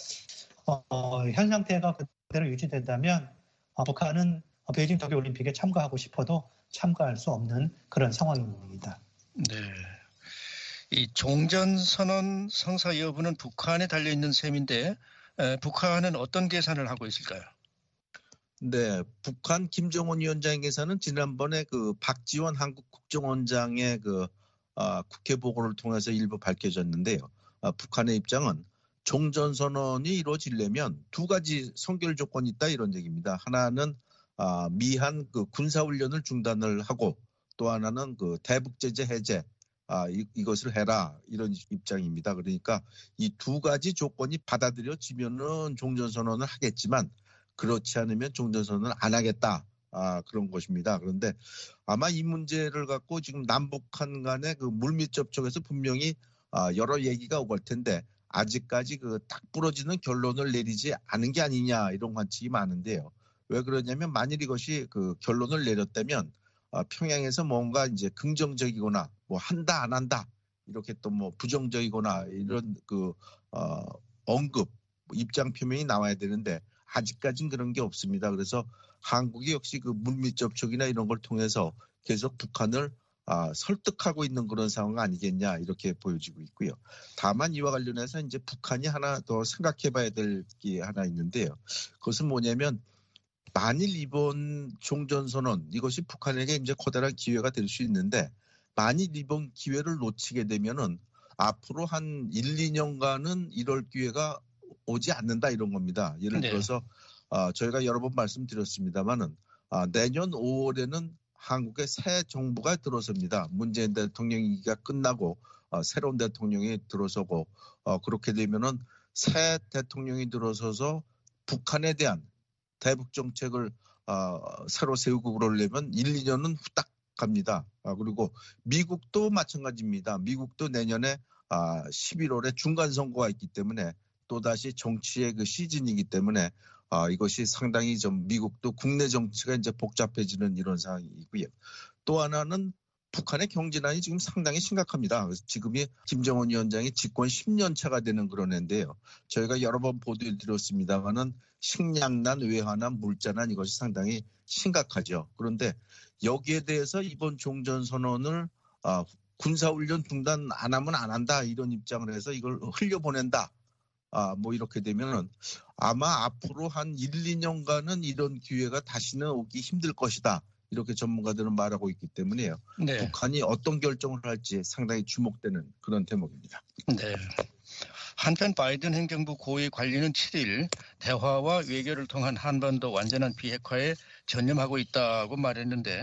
현 상태가 그대로 유지된다면 북한은 베이징 동계올림픽에 참가하고 싶어도 참가할 수 없는 그런 상황입니다. 네. 이 종전선언 성사 여부는 북한에 달려있는 셈인데 에, 북한은 어떤 계산을 하고 있을까요? 네, 북한 김정은 위원장 계산은 지난번에 그 박지원 한국 국정원장의 그 아, 국회 보고를 통해서 일부 밝혀졌는데요. 아, 북한의 입장은 종전선언이 이루어지려면 두 가지 선결 조건이 있다 이런 얘기입니다. 하나는 아, 미한 그 군사훈련을 중단을 하고 또 하나는 그 대북제재 해제 아, 이, 이것을 해라 이런 입장입니다. 그러니까 이 두 가지 조건이 받아들여지면은 종전선언을 하겠지만 그렇지 않으면 종전선언을 안 하겠다 아, 그런 것입니다. 그런데 아마 이 문제를 갖고 지금 남북한 간의 그 물밑 접촉에서 분명히 아, 여러 얘기가 오갈 텐데 아직까지 그 딱 부러지는 결론을 내리지 않은 게 아니냐 이런 관측이 많은데요. 왜 그러냐면 만일 이것이 그 결론을 내렸다면 아, 평양에서 뭔가 이제 긍정적이거나 뭐 한다 안 한다 이렇게 또 뭐 부정적이거나 이런 그 어, 언급 입장 표명이 나와야 되는데 아직까지는 그런 게 없습니다. 그래서 한국이 역시 그 물밑 접촉이나 이런 걸 통해서 계속 북한을 아, 설득하고 있는 그런 상황 아니겠냐 이렇게 보여지고 있고요. 다만 이와 관련해서 이제 북한이 하나 더 생각해봐야 될 게 하나 있는데요. 그것은 뭐냐면 만일 이번 종전선언 이것이 북한에게 이제 커다란 기회가 될 수 있는데 만일 이번 기회를 놓치게 되면은 앞으로 한 일, 이 년간은 이럴 기회가 오지 않는다 이런 겁니다. 예를 네. 들어서 아, 저희가 여러 번 말씀드렸습니다만은 아, 내년 오월에는 한국의 새 정부가 들어섭니다. 문재인 대통령이가 끝나고 어, 새로운 대통령이 들어서고 어, 그렇게 되면은 새 대통령이 들어서서 북한에 대한 대북 정책을 어, 새로 세우고 그러려면 일, 이 년은 후딱 갑니다. 아, 그리고 미국도 마찬가지입니다. 미국도 내년에 아, 십일월에 중간 선거가 있기 때문에 또다시 정치의 그 시즌이기 때문에 아, 이것이 상당히 좀 미국도 국내 정치가 이제 복잡해지는 이런 상황이고요. 또 하나는 북한의 경제난이 지금 상당히 심각합니다. 그래서 지금이 김정은 위원장이 집권 십 년 차가 되는 그런 해인데요. 저희가 여러 번 보도를 드렸습니다만은 식량난, 외화난, 물자난 이것이 상당히 심각하죠. 그런데 여기에 대해서 이번 종전선언을 아, 군사훈련 중단 안 하면 안 한다 이런 입장을 해서 이걸 흘려보낸다. 아, 뭐 이렇게 되면은 아마 앞으로 한 일, 이 년간은 이런 기회가 다시는 오기 힘들 것이다. 이렇게 전문가들은 말하고 있기 때문에요. 네. 북한이 어떤 결정을 할지 상당히 주목되는 그런 대목입니다. 네. 한편 바이든 행정부 고위 관리는 칠 일 대화와 외교를 통한 한반도 완전한 비핵화에 전념하고 있다고 말했는데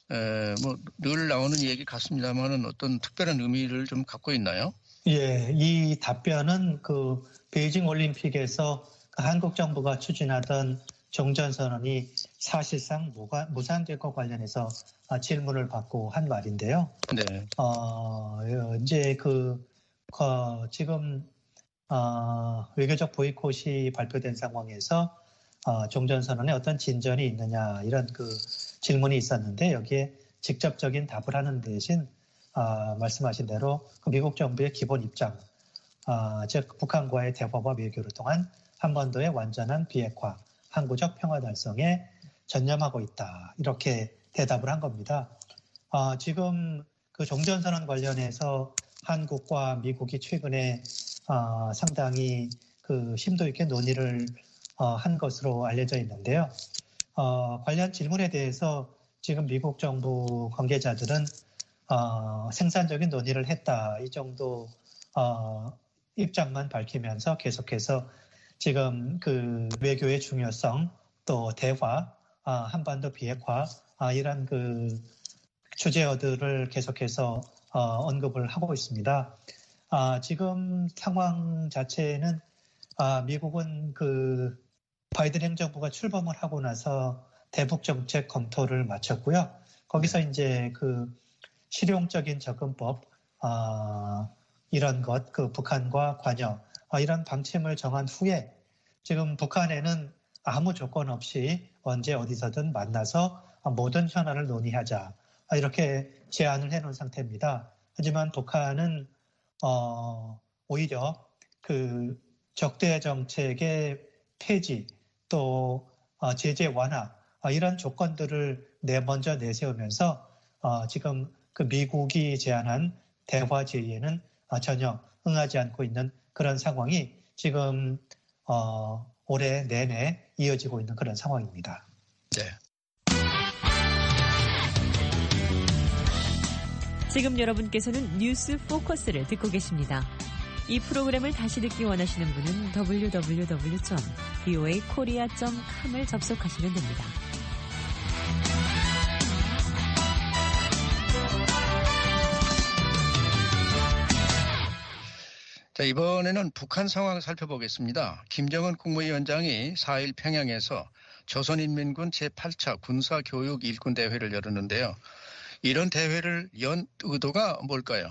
뭐 늘 나오는 얘기 같습니다만은 어떤 특별한 의미를 좀 갖고 있나요? 예, 이 답변은 그 베이징 올림픽에서 그 한국 정부가 추진하던 종전선언이 사실상 무산될 것 관련해서 질문을 받고 한 말인데요. 네. 어, 이제 그, 어, 지금 어, 외교적 보이콧이 발표된 상황에서 어, 종전선언에 어떤 진전이 있느냐 이런 그 질문이 있었는데 여기에 직접적인 답을 하는 대신 어, 말씀하신 대로 그 미국 정부의 기본 입장, 어, 즉 북한과의 대화와 외교를 통한 한반도의 완전한 비핵화, 항구적 평화 달성에 전념하고 있다 이렇게 대답을 한 겁니다. 어, 지금 그 종전선언 관련해서 한국과 미국이 최근에 어, 상당히 그 심도 있게 논의를 어, 한 것으로 알려져 있는데요. 어, 관련 질문에 대해서 지금 미국 정부 관계자들은 어, 생산적인 논의를 했다 이 정도 어, 입장만 밝히면서 계속해서 지금 그 외교의 중요성 또 대화, 어, 한반도 비핵화 어, 이런 그 주제어들을 계속해서 어, 언급을 하고 있습니다. 아, 지금 상황 자체는 아, 미국은 그 바이든 행정부가 출범을 하고 나서 대북 정책 검토를 마쳤고요. 거기서 이제 그 실용적인 접근법 아, 이런 것, 그 북한과 관여 아, 이런 방침을 정한 후에 지금 북한에는 아무 조건 없이 언제 어디서든 만나서 모든 현안을 논의하자 아, 이렇게 제안을 해놓은 상태입니다. 하지만 북한은 어, 오히려 그 적대 정책의 폐지 또 어, 제재 완화 어, 이런 조건들을 내 먼저 내세우면서 어, 지금 그 미국이 제안한 대화 제의에는 어, 전혀 응하지 않고 있는 그런 상황이 지금 어, 올해 내내 이어지고 있는 그런 상황입니다. 네. 지금 여러분께서는 뉴스 포커스를 듣고 계십니다. 이 프로그램을 다시 듣기 원하시는 분은 더블유 더블유 더블유 점 브이오에이 코리아 점 컴을 접속하시면 됩니다. 자, 이번에는 북한 상황 살펴보겠습니다. 김정은 국무위원장이 사 일 평양에서 조선인민군 제팔 차 군사교육 일꾼 대회를 열었는데요. 이런 대회를 연 의도가 뭘까요?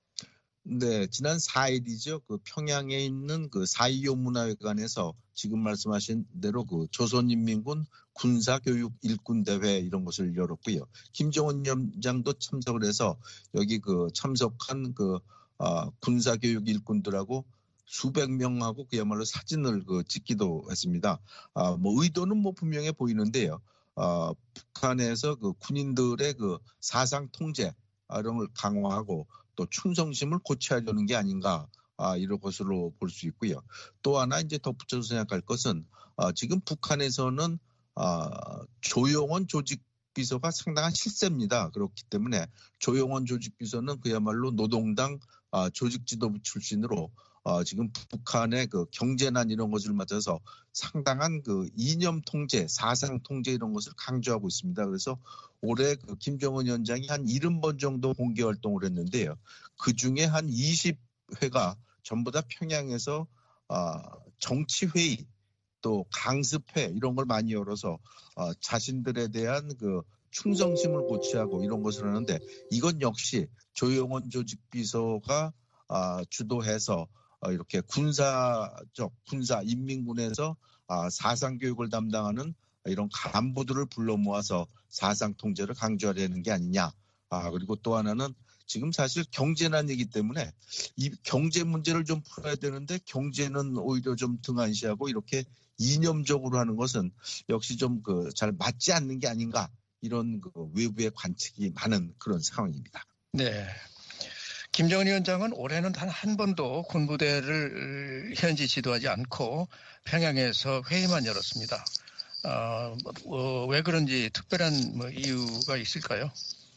네, 지난 사 일이죠. 그 평양에 있는 그 사이오 문화회관에서 지금 말씀하신 대로 그 조선인민군 군사교육 일꾼 대회 이런 것을 열었고요. 김정은 위원장도 참석을 해서 여기 그 참석한 그 어, 군사교육 일꾼들하고 수백 명하고 그야말로 사진을 그 찍기도 했습니다. 아, 뭐 의도는 뭐 분명해 보이는데요. 어, 북한에서 그 군인들의 그 사상 통제 이런 걸 강화하고 또 충성심을 고취하려는 게 아닌가 아, 이런 것으로 볼 수 있고요. 또 하나 이제 덧붙여서 생각할 것은 어, 지금 북한에서는 어, 조용원 조직비서가 상당한 실세입니다. 그렇기 때문에 조용원 조직비서는 그야말로 노동당 어, 조직지도부 출신으로 어, 지금 북한의 그 경제난 이런 것을 맞아서 상당한 그 이념 통제, 사상 통제 이런 것을 강조하고 있습니다. 그래서 올해 그 김정은 위원장이 한 칠십 번 정도 공개 활동을 했는데요. 그 중에 한 이십 회가 전부 다 평양에서 어, 정치회의 또 강습회 이런 걸 많이 열어서 어, 자신들에 대한 그 충성심을 고취하고 이런 것을 하는데 이건 역시 조용원 조직비서가 어, 주도해서 어, 이렇게 군사적 군사 인민군에서 아, 사상 교육을 담당하는 이런 간부들을 불러 모아서 사상 통제를 강조하려는 게 아니냐. 아, 그리고 또 하나는 지금 사실 경제난이기 때문에 이 경제 문제를 좀 풀어야 되는데 경제는 오히려 좀 등한시하고 이렇게 이념적으로 하는 것은 역시 좀 그 잘 맞지 않는 게 아닌가 이런 그 외부의 관측이 많은 그런 상황입니다. 네. 김정은 위원장은 올해는 단 한 번도 군부대를 현지 지도하지 않고 평양에서 회의만 열었습니다. 어, 어, 왜 그런지 특별한 뭐 이유가 있을까요?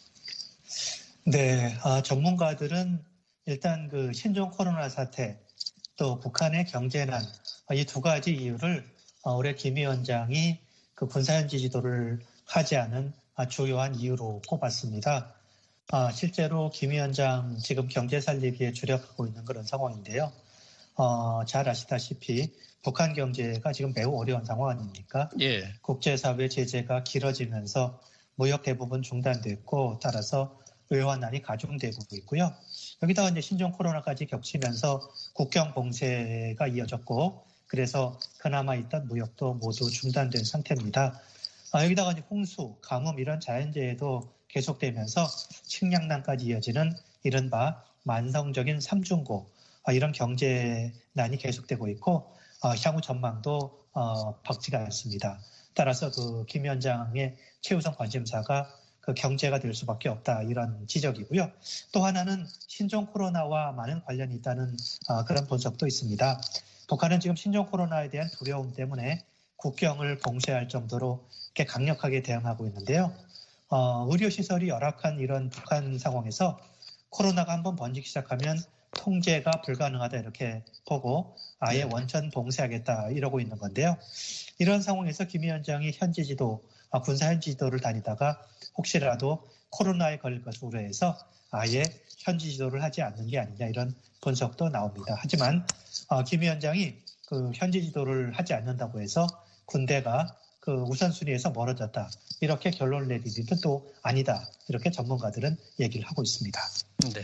네, 아, 전문가들은 일단 그 신종 코로나 사태 또 북한의 경제난 이 두 가지 이유를 올해 김 위원장이 그 군사현지 지도를 하지 않은 주요한 이유로 꼽았습니다. 아, 실제로 김 위원장 지금 경제 살리기에 주력하고 있는 그런 상황인데요. 어, 잘 아시다시피 북한 경제가 지금 매우 어려운 상황 아닙니까? 예. 국제사회 제재가 길어지면서 무역 대부분 중단됐고 따라서 외환난이 가중되고 있고요. 여기다가 이제 신종 코로나까지 겹치면서 국경 봉쇄가 이어졌고 그래서 그나마 있던 무역도 모두 중단된 상태입니다. 아, 여기다가 이제 홍수, 가뭄 이런 자연재해도 계속되면서 식량난까지 이어지는 이른바 만성적인 삼중고 아, 이런 경제난이 계속되고 있고 어, 향후 전망도 어, 밝지가 않습니다. 따라서 그 김 위원장의 최우선 관심사가 그 경제가 될 수밖에 없다 이런 지적이고요. 또 하나는 신종 코로나와 많은 관련이 있다는 어, 그런 분석도 있습니다. 북한은 지금 신종 코로나에 대한 두려움 때문에 국경을 봉쇄할 정도로 이렇게 강력하게 대응하고 있는데요. 어, 의료시설이 열악한 이런 북한 상황에서 코로나가 한번 번지기 시작하면 통제가 불가능하다 이렇게 보고 아예 원천 봉쇄하겠다 이러고 있는 건데요. 이런 상황에서 김 위원장이 현지 지도, 아, 군사 현지 지도를 다니다가 혹시라도 코로나에 걸릴 것을 우려해서 아예 현지 지도를 하지 않는 게 아니냐 이런 분석도 나옵니다. 하지만 어, 김 위원장이 그 현지 지도를 하지 않는다고 해서 군대가 그 우선순위에서 멀어졌다 이렇게 결론을 내리기는 또 아니다 이렇게 전문가들은 얘기를 하고 있습니다. 네.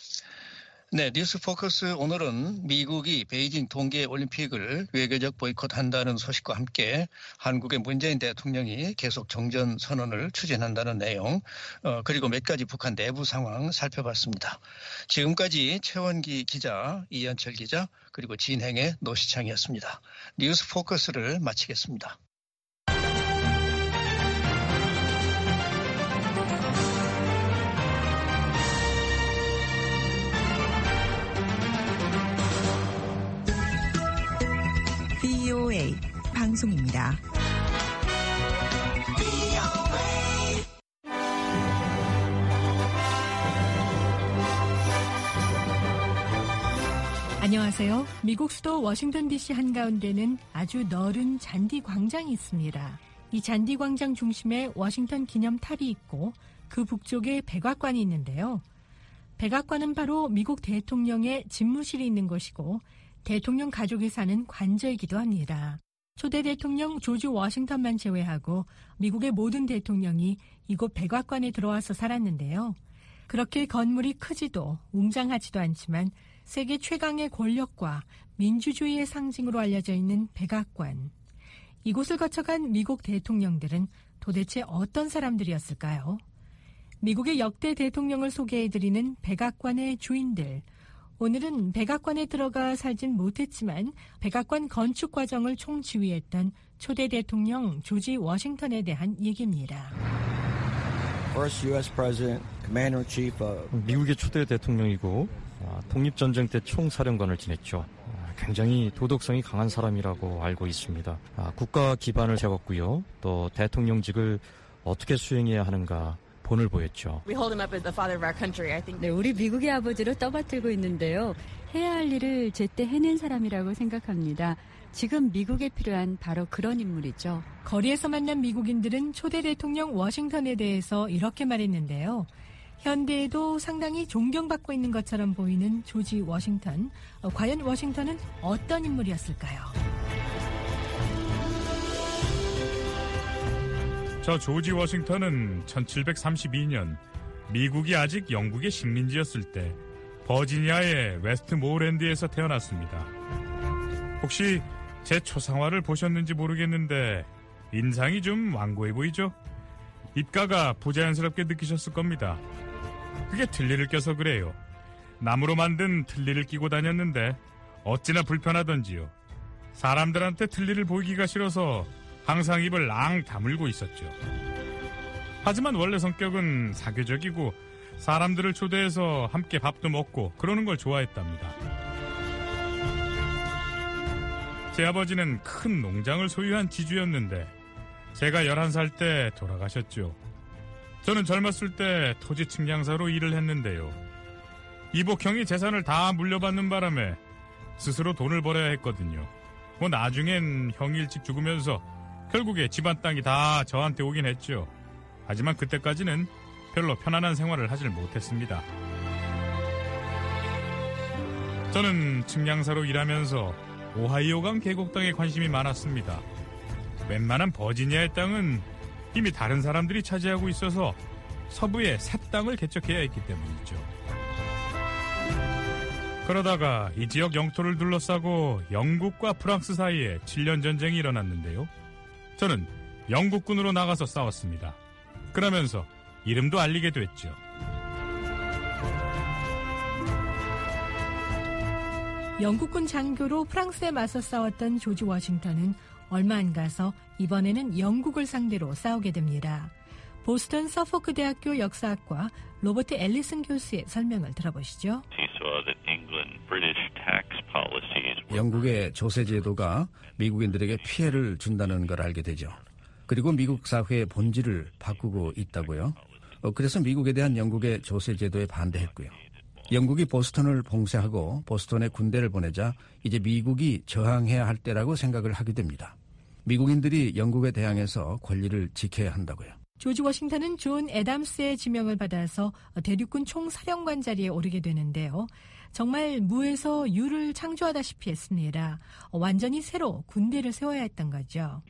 네, 뉴스 포커스 오늘은 미국이 베이징 동계올림픽을 외교적 보이콧한다는 소식과 함께 한국의 문재인 대통령이 계속 정전 선언을 추진한다는 내용 어, 그리고 몇 가지 북한 내부 상황 살펴봤습니다. 지금까지 최원기 기자, 이현철 기자 그리고 진행의 노시창이었습니다. 뉴스 포커스를 마치겠습니다. 브이오에이 방송입니다. 안녕하세요. 미국 수도 워싱턴 디씨 한가운데는 아주 넓은 잔디 광장이 있습니다. 이 잔디 광장 중심에 워싱턴 기념 탈이 있고 그 북쪽에 백악관이 있는데요. 백악관은 바로 미국 대통령의 집무실이 있는 곳이고 대통령 가족이 사는 관저이기도 합니다. 초대 대통령 조지 워싱턴만 제외하고 미국의 모든 대통령이 이곳 백악관에 들어와서 살았는데요. 그렇게 건물이 크지도 웅장하지도 않지만 세계 최강의 권력과 민주주의의 상징으로 알려져 있는 백악관. 이곳을 거쳐간 미국 대통령들은 도대체 어떤 사람들이었을까요? 미국의 역대 대통령을 소개해드리는 백악관의 주인들. 오늘은 백악관에 들어가 살진 못했지만 백악관 건축 과정을 총지휘했던 초대 대통령 조지 워싱턴에 대한 얘기입니다. First U S President, Commander-in-Chief of... 미국의 초대 대통령이고 독립전쟁 때 총사령관을 지냈죠. 굉장히 도덕성이 강한 사람이라고 알고 있습니다. 국가 기반을 세웠고요. 또 대통령직을 어떻게 수행해야 하는가 본을 보였죠. 네, 우리 미국의 아버지로 떠받들고 있는데요. 해야 할 일을 제때 해낸 사람이라고 생각합니다. 지금 미국에 필요한 바로 그런 인물이죠. 거리에서 만난 미국인들은 초대 대통령 워싱턴에 대해서 이렇게 말했는데요. 현대에도 상당히 존경받고 있는 것처럼 보이는 조지 워싱턴. 어, 과연 워싱턴은 어떤 인물이었을까요? 저 조지 워싱턴은 천칠백삼십이 년 미국이 아직 영국의 식민지였을 때 버지니아의 웨스트모랜드에서 태어났습니다. 혹시 제 초상화를 보셨는지 모르겠는데 인상이 좀 완고해 보이죠? 입가가 부자연스럽게 느끼셨을 겁니다. 그게 틀니를 껴서 그래요. 나무로 만든 틀니를 끼고 다녔는데 어찌나 불편하던지요. 사람들한테 틀니를 보이기가 싫어서 항상 입을 앙 다물고 있었죠. 하지만 원래 성격은 사교적이고 사람들을 초대해서 함께 밥도 먹고 그러는 걸 좋아했답니다. 제 아버지는 큰 농장을 소유한 지주였는데 제가 열한 살 때 돌아가셨죠. 저는 젊었을 때 토지 측량사로 일을 했는데요. 이복형이 재산을 다 물려받는 바람에 스스로 돈을 벌어야 했거든요. 뭐 나중엔 형이 일찍 죽으면서 결국에 집안 땅이 다 저한테 오긴 했죠. 하지만 그때까지는 별로 편안한 생활을 하질 못했습니다. 저는 측량사로 일하면서 오하이오강 계곡 땅에 관심이 많았습니다. 웬만한 버지니아의 땅은 이미 다른 사람들이 차지하고 있어서 서부에 새 땅을 개척해야 했기 때문이죠. 그러다가 이 지역 영토를 둘러싸고 영국과 프랑스 사이에 칠 년 전쟁이 일어났는데요. 저는 영국군으로 나가서 싸웠습니다. 그러면서 이름도 알리게 됐죠. 영국군 장교로 프랑스에 맞서 싸웠던 조지 워싱턴은 얼마 안 가서 이번에는 영국을 상대로 싸우게 됩니다. 보스턴 서포크 대학교 역사학과 로버트 앨리슨 교수의 설명을 들어보시죠. 영국의 조세 제도가 미국인들에게 피해를 준다는 걸 알게 되죠. 그리고 미국 사회의 본질을 바꾸고 있다고요. 그래서 미국에 대한 영국의 조세 제도에 반대했고요. 영국이 보스턴을 봉쇄하고 보스턴에 군대를 보내자 이제 미국이 저항해야 할 때라고 생각을 하게 됩니다. 미국인들이 영국에 대항해서 권리를 지켜야 한다고요. 조지 워싱턴은 존 애담스의 지명을 받아서 대륙군 총사령관 자리에 오르게 되는데요. 정말 무에서 유를 창조하다시피 했습니다. 완전히 새로 군대를 세워야 했던 거죠.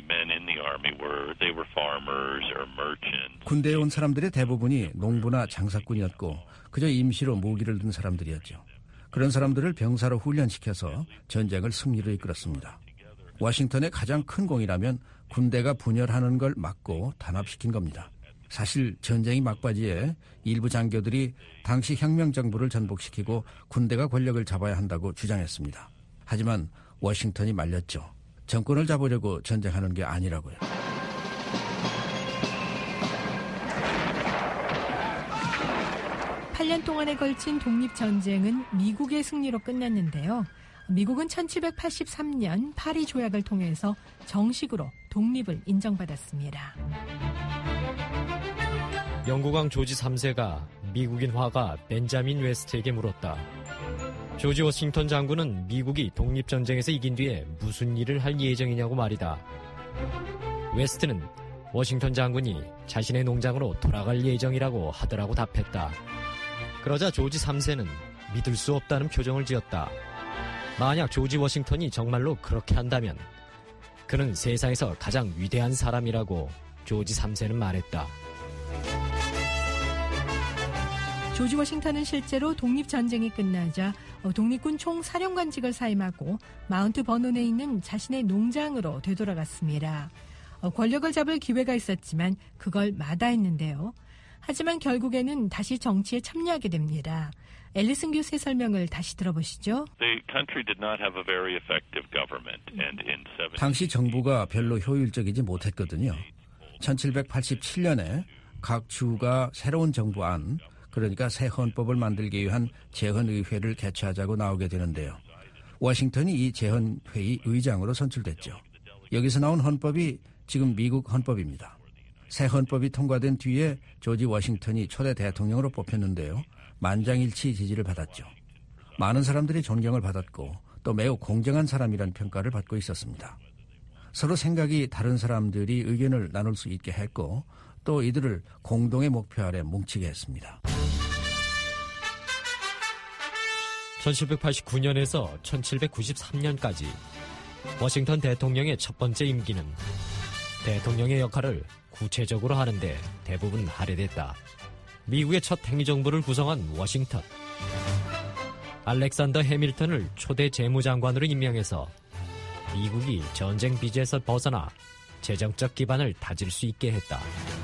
군대에 온 사람들의 대부분이 농부나 장사꾼이었고 그저 임시로 무기를 든 사람들이었죠. 그런 사람들을 병사로 훈련시켜서 전쟁을 승리로 이끌었습니다. 워싱턴의 가장 큰 공이라면 군대가 분열하는 걸 막고 단합시킨 겁니다. 사실 전쟁이 막바지에 일부 장교들이 당시 혁명정부를 전복시키고 군대가 권력을 잡아야 한다고 주장했습니다. 하지만 워싱턴이 말렸죠. 정권을 잡으려고 전쟁하는 게 아니라고요. 팔 년 동안에 걸친 독립전쟁은 미국의 승리로 끝났는데요. 미국은 천칠백팔십삼 년 파리 조약을 통해서 정식으로 독립을 인정받았습니다. 영국왕 조지 삼 세가 미국인 화가 벤자민 웨스트에게 물었다. 조지 워싱턴 장군은 미국이 독립전쟁에서 이긴 뒤에 무슨 일을 할 예정이냐고 말이다. 웨스트는 워싱턴 장군이 자신의 농장으로 돌아갈 예정이라고 하더라고 답했다. 그러자 조지 삼 세는 믿을 수 없다는 표정을 지었다. 만약 조지 워싱턴이 정말로 그렇게 한다면 그는 세상에서 가장 위대한 사람이라고 조지 삼 세는 말했다. 조지 워싱턴은 실제로 독립전쟁이 끝나자 독립군 총사령관직을 사임하고 마운트 버논에 있는 자신의 농장으로 되돌아갔습니다. 권력을 잡을 기회가 있었지만 그걸 마다했는데요. 하지만 결국에는 다시 정치에 참여하게 됩니다. 앨리슨 교수의 설명을 다시 들어보시죠. 당시 정부가 별로 효율적이지 못했거든요. 천칠백팔십칠 년에 각 주가 새로운 정부안, 그러니까 새 헌법을 만들기 위한 재헌의회를 개최하자고 나오게 되는데요. 워싱턴이 이 재헌회의 의장으로 선출됐죠. 여기서 나온 헌법이 지금 미국 헌법입니다. 새 헌법이 통과된 뒤에 조지 워싱턴이 초대 대통령으로 뽑혔는데요. 만장일치 지지를 받았죠. 많은 사람들이 존경을 받았고 또 매우 공정한 사람이라는 평가를 받고 있었습니다. 서로 생각이 다른 사람들이 의견을 나눌 수 있게 했고 또 이들을 공동의 목표 아래 뭉치게 했습니다. 천칠백팔십구 년에서 천칠백구십삼 년까지 워싱턴 대통령의 첫 번째 임기는 대통령의 역할을 구체적으로 하는데 대부분 할애됐다. 미국의 첫 행정부를 구성한 워싱턴. 알렉산더 해밀턴을 초대 재무장관으로 임명해서 미국이 전쟁 빚에서 벗어나 재정적 기반을 다질 수 있게 했다.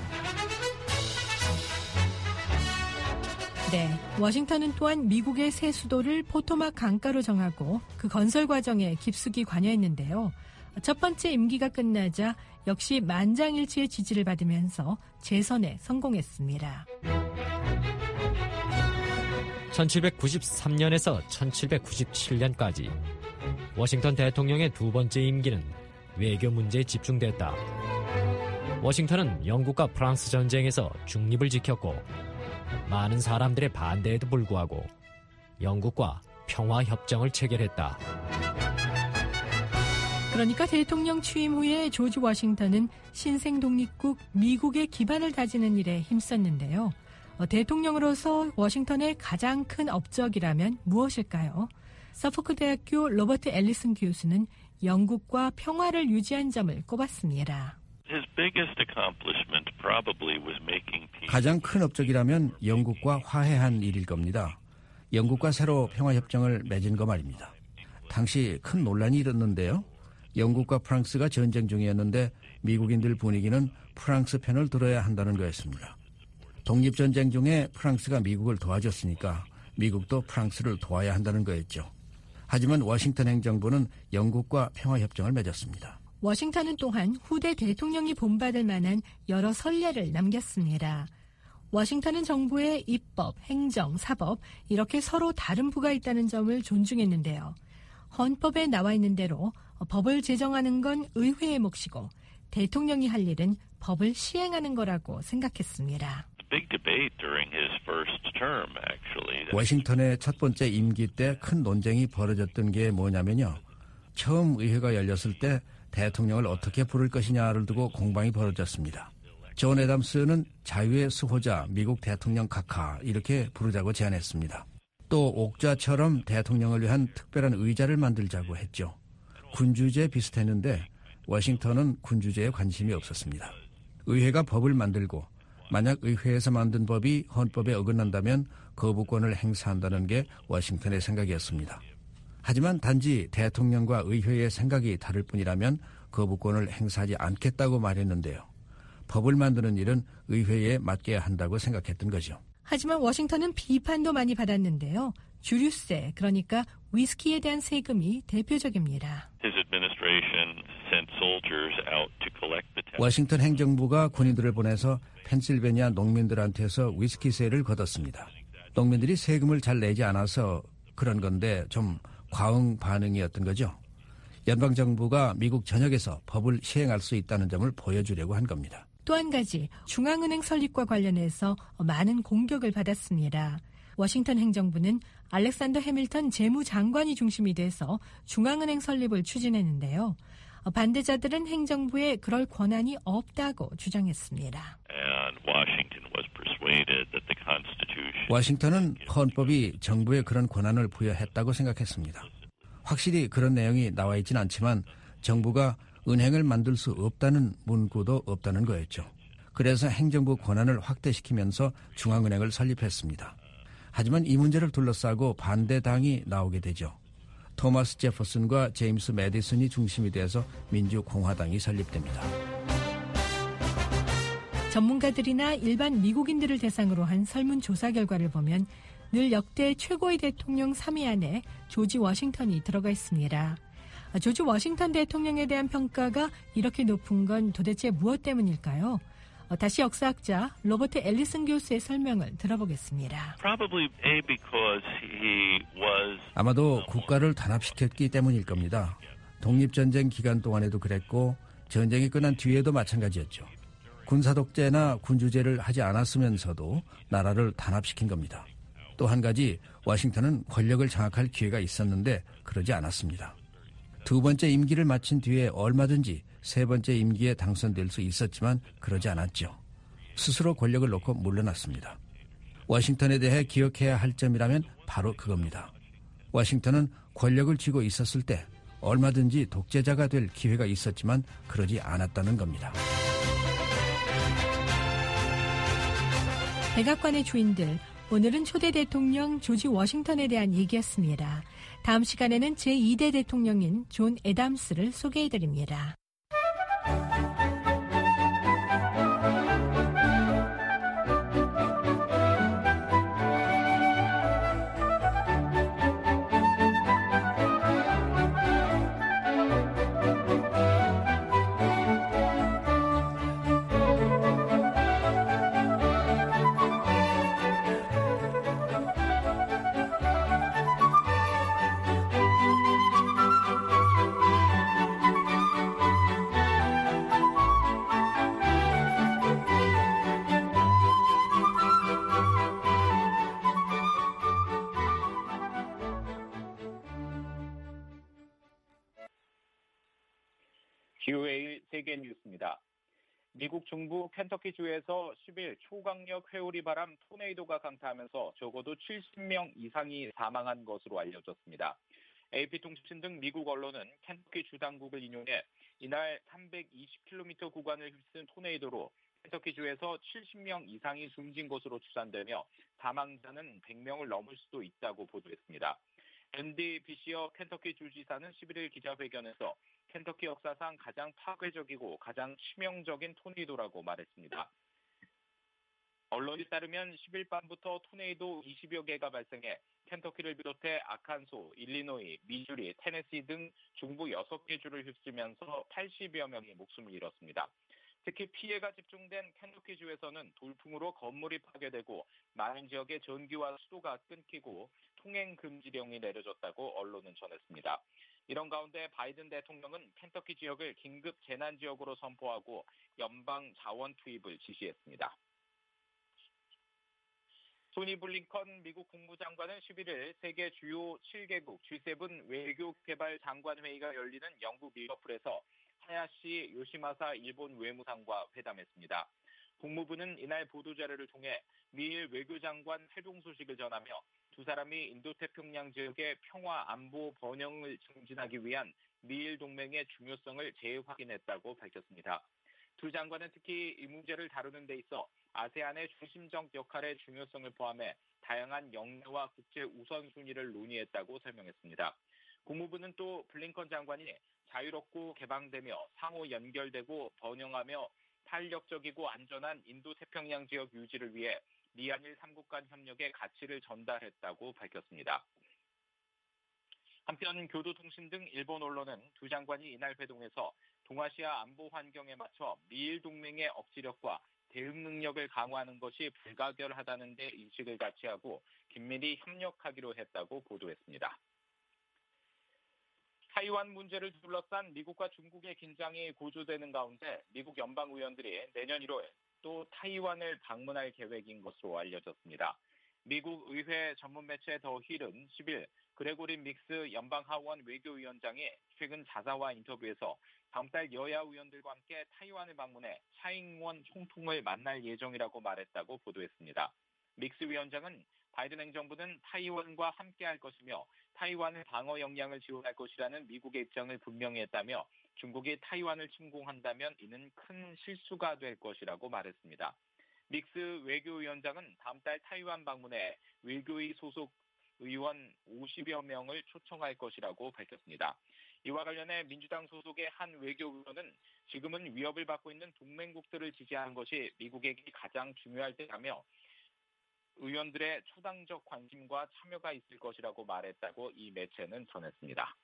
네, 워싱턴은 또한 미국의 새 수도를 포토막 강가로 정하고 그 건설 과정에 깊숙이 관여했는데요. 첫 번째 임기가 끝나자 역시 만장일치의 지지를 받으면서 재선에 성공했습니다. 천칠백구십삼 년에서 천칠백구십칠 년까지 워싱턴 대통령의 두 번째 임기는 외교 문제에 집중됐다. 워싱턴은 영국과 프랑스 전쟁에서 중립을 지켰고 많은 사람들의 반대에도 불구하고 영국과 평화협정을 체결했다. 그러니까 대통령 취임 후에 조지 워싱턴은 신생 독립국 미국의 기반을 다지는 일에 힘썼는데요. 어, 대통령으로서 워싱턴의 가장 큰 업적이라면 무엇일까요? 서포크 대학교 로버트 앨리슨 교수는 영국과 평화를 유지한 점을 꼽았습니다. 가장 큰 업적이라면 영국과 화해한 일일 겁니다. 영국과 새로 평화협정을 맺은 거 말입니다. 당시 큰 논란이 일었는데요. 영국과 프랑스가 전쟁 중이었는데 미국인들 분위기는 프랑스 편을 들어야 한다는 거였습니다. 독립전쟁 중에 프랑스가 미국을 도와줬으니까 미국도 프랑스를 도와야 한다는 거였죠. 하지만 워싱턴 행정부는 영국과 평화협정을 맺었습니다. 워싱턴은 또한 후대 대통령이 본받을 만한 여러 선례를 남겼습니다. 워싱턴은 정부의 입법, 행정, 사법 이렇게 서로 다른 부가 있다는 점을 존중했는데요. 헌법에 나와 있는 대로 법을 제정하는 건 의회의 몫이고 대통령이 할 일은 법을 시행하는 거라고 생각했습니다. 워싱턴의 첫 번째 임기 때 큰 논쟁이 벌어졌던 게 뭐냐면요. 처음 의회가 열렸을 때 대통령을 어떻게 부를 것이냐를 두고 공방이 벌어졌습니다. 존 애담스는 자유의 수호자 미국 대통령 각하 이렇게 부르자고 제안했습니다. 또 옥좌처럼 대통령을 위한 특별한 의자를 만들자고 했죠. 군주제 비슷했는데 워싱턴은 군주제에 관심이 없었습니다. 의회가 법을 만들고 만약 의회에서 만든 법이 헌법에 어긋난다면 거부권을 행사한다는 게 워싱턴의 생각이었습니다. 하지만 단지 대통령과 의회의 생각이 다를 뿐이라면 거부권을 행사하지 않겠다고 말했는데요. 법을 만드는 일은 의회에 맡겨야 한다고 생각했던 거죠. 하지만 워싱턴은 비판도 많이 받았는데요. 주류세, 그러니까 위스키에 대한 세금이 대표적입니다. 워싱턴 행정부가 군인들을 보내서 펜실베니아 농민들한테서 위스키세를 걷었습니다. 농민들이 세금을 잘 내지 않아서 그런 건데 좀 과응 반응이었던 거죠. 연방정부가 미국 전역에서 법을 시행할 수 있다는 점을 보여주려고 한 겁니다. 또 한 가지, 중앙은행 설립과 관련해서 많은 공격을 받았습니다. 워싱턴 행정부는 알렉산더 해밀턴 재무장관이 중심이 돼서 중앙은행 설립을 추진했는데요. 반대자들은 행정부에 그럴 권한이 없다고 주장했습니다. 워싱턴은 헌법이 정부에 그런 권한을 부여했다고 생각했습니다. 확실히 그런 내용이 나와 있진 않지만 정부가 은행을 만들 수 없다는 문구도 없다는 거였죠. 그래서 행정부 권한을 확대시키면서 중앙은행을 설립했습니다. 하지만 이 문제를 둘러싸고 반대당이 나오게 되죠. 토마스 제퍼슨과 제임스 매디슨이 중심이 돼서 민주공화당이 설립됩니다. 전문가들이나 일반 미국인들을 대상으로 한 설문조사 결과를 보면 늘 역대 최고의 대통령 삼 위 안에 조지 워싱턴이 들어가 있습니다. 조지 워싱턴 대통령에 대한 평가가 이렇게 높은 건 도대체 무엇 때문일까요? 다시 역사학자 로버트 앨리슨 교수의 설명을 들어보겠습니다. 아마도 국가를 단합시켰기 때문일 겁니다. 독립전쟁 기간 동안에도 그랬고 전쟁이 끝난 뒤에도 마찬가지였죠. 군사독재나 군주제를 하지 않았으면서도 나라를 단합시킨 겁니다. 또 한 가지, 워싱턴은 권력을 장악할 기회가 있었는데 그러지 않았습니다. 두 번째 임기를 마친 뒤에 얼마든지 세 번째 임기에 당선될 수 있었지만 그러지 않았죠. 스스로 권력을 놓고 물러났습니다. 워싱턴에 대해 기억해야 할 점이라면 바로 그겁니다. 워싱턴은 권력을 쥐고 있었을 때 얼마든지 독재자가 될 기회가 있었지만 그러지 않았다는 겁니다. 백악관의 주인들, 오늘은 초대 대통령 조지 워싱턴에 대한 얘기였습니다. 다음 시간에는 제이 대 대통령인 존 애담스를 소개해드립니다. 비오에이 세계 뉴스입니다. 미국 중부 켄터키주에서 십일 초강력 회오리 바람 토네이도가 강타하면서 적어도 칠십 명 이상이 사망한 것으로 알려졌습니다. 에이피통신 등 미국 언론은 켄터키 주당국을 인용해 이날 삼백이십 킬로미터 구간을 휩쓴 토네이도로 켄터키주에서 칠십 명 이상이 숨진 것으로 추산되며 사망자는 백 명을 넘을 수도 있다고 보도했습니다. 앤디 비시어 켄터키 주지사는 십일일 기자회견에서 켄터키 역사상 가장 파괴적이고 가장 치명적인 토네이도라고 말했습니다. 언론에 따르면 십일 밤부터 토네이도 이십여 개가 발생해 켄터키를 비롯해 아칸소, 일리노이, 미주리, 테네시 등 중부 여섯 개 주를 휩쓰면서 팔십여 명이 목숨을 잃었습니다. 특히 피해가 집중된 켄터키주에서는 돌풍으로 건물이 파괴되고 많은 지역의 전기와 수도가 끊기고 통행 금지령이 내려졌다고 언론은 전했습니다. 이런 가운데 바이든 대통령은 켄터키 지역을 긴급 재난 지역으로 선포하고 연방 자원 투입을 지시했습니다. 토니 블링컨 미국 국무장관은 십일일 세계 주요 칠 개국 지 세븐 외교개발 장관회의가 열리는 영국 리버풀에서 하야시 요시마사 일본 외무상과 회담했습니다. 국무부는 이날 보도자료를 통해 미일 외교장관 회동 소식을 전하며 두 사람이 인도태평양 지역의 평화 안보 번영을 증진하기 위한 미일 동맹의 중요성을 재확인했다고 밝혔습니다. 두 장관은 특히 이 문제를 다루는 데 있어 아세안의 중심적 역할의 중요성을 포함해 다양한 영내와 국제 우선순위를 논의했다고 설명했습니다. 국무부는 또 블링컨 장관이 자유롭고 개방되며 상호 연결되고 번영하며 탄력적이고 안전한 인도태평양 지역 유지를 위해 미한일 삼국 간 협력의 가치를 전달했다고 밝혔습니다. 한편 교도통신 등 일본 언론은 두 장관이 이날 회동에서 동아시아 안보 환경에 맞춰 미일 동맹의 억지력과 대응 능력을 강화하는 것이 불가결하다는 데 인식을 같이 하고 긴밀히 협력하기로 했다고 보도했습니다. 타이완 문제를 둘러싼 미국과 중국의 긴장이 고조되는 가운데 미국 연방 의원들이 내년 일월 또 타이완을 방문할 계획인 것으로 알려졌습니다. 미국 의회 전문 매체 더 힐은 십일 그레고리 믹스 연방하원 외교위원장이 최근 자사와 인터뷰에서 다음 달 여야 의원들과 함께 타이완을 방문해 차잉원 총통을 만날 예정이라고 말했다고 보도했습니다. 믹스 위원장은 바이든 행정부는 타이완과 함께할 것이며 타이완의 방어 역량을 지원할 것이라는 미국의 입장을 분명히 했다며 중국이 타이완을 침공한다면 이는 큰 실수가 될 것이라고 말했습니다. 믹스 외교위원장은 다음 달 타이완 방문에 외교위 소속 의원 오십여 명을 초청할 것이라고 밝혔습니다. 이와 관련해 민주당 소속의 한 외교위원은 지금은 위협을 받고 있는 동맹국들을 지지하는 것이 미국에게 가장 중요할 때라며 의원들의 초당적 관심과 참여가 있을 것이라고 말했다고 이 매체는 전했습니다.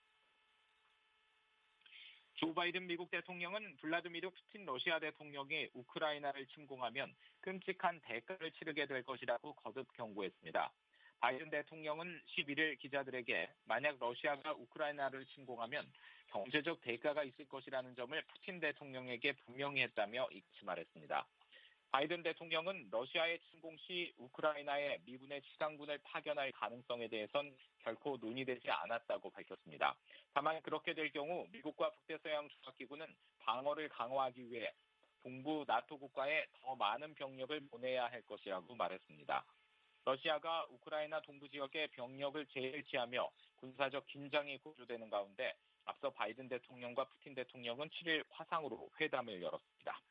조 바이든 미국 대통령은 블라디미르 푸틴 러시아 대통령이 우크라이나를 침공하면 끔찍한 대가를 치르게 될 것이라고 거듭 경고했습니다. 바이든 대통령은 십일일 기자들에게 만약 러시아가 우크라이나를 침공하면 경제적 대가가 있을 것이라는 점을 푸틴 대통령에게 분명히 했다며 이같이 말했습니다. 바이든 대통령은 러시아의 침공 시 우크라이나에 미군의 지상군을 파견할 가능성에 대해선 결코 논의되지 않았다고 밝혔습니다. 다만 그렇게 될 경우 미국과 북대서양 조약기구는 방어를 강화하기 위해 동부 나토 국가에 더 많은 병력을 보내야 할 것이라고 말했습니다. 러시아가 우크라이나 동부 지역에 병력을 재배치하며 군사적 긴장이 고조되는 가운데 앞서 바이든 대통령과 푸틴 대통령은 칠일 화상으로 회담을 열었습니다.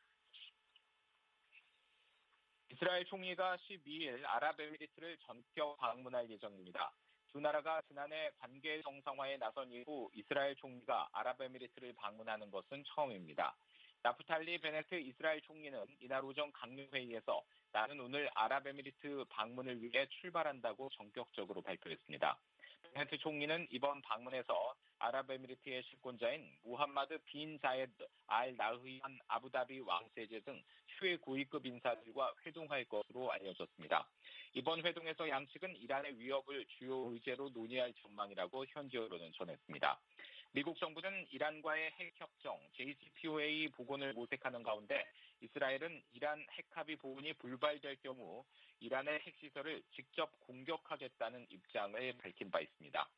이스라엘 총리가 십이일 아랍에미리트를 전격 방문할 예정입니다. 두 나라가 지난해 관계 정상화에 나선 이후 이스라엘 총리가 아랍에미리트를 방문하는 것은 처음입니다. 나프탈리 베네트 이스라엘 총리는 이날 오전 강요회의에서 나는 오늘 아랍에미리트 방문을 위해 출발한다고 전격적으로 발표했습니다. 베네트 총리는 이번 방문에서 아랍에미리트의 실권자인 무함마드 빈 자예드 알 나흐얀 아부다비 왕세제 등 최고위급 인사들과 회동할 것으로 알려졌습니다. 이번 회동에서 양측은 이란의 위협을 주요 의제로 논의할 전망이라고 현지 언론은 전했습니다. 미국 정부는 이란과의 핵협정 제이씨피오에이 복원을 모색하는 가운데 이스라엘은 이란 핵합의 복원이 불발될 경우 이란의 핵시설을 직접 공격하겠다는 입장을 밝힌 바 있습니다.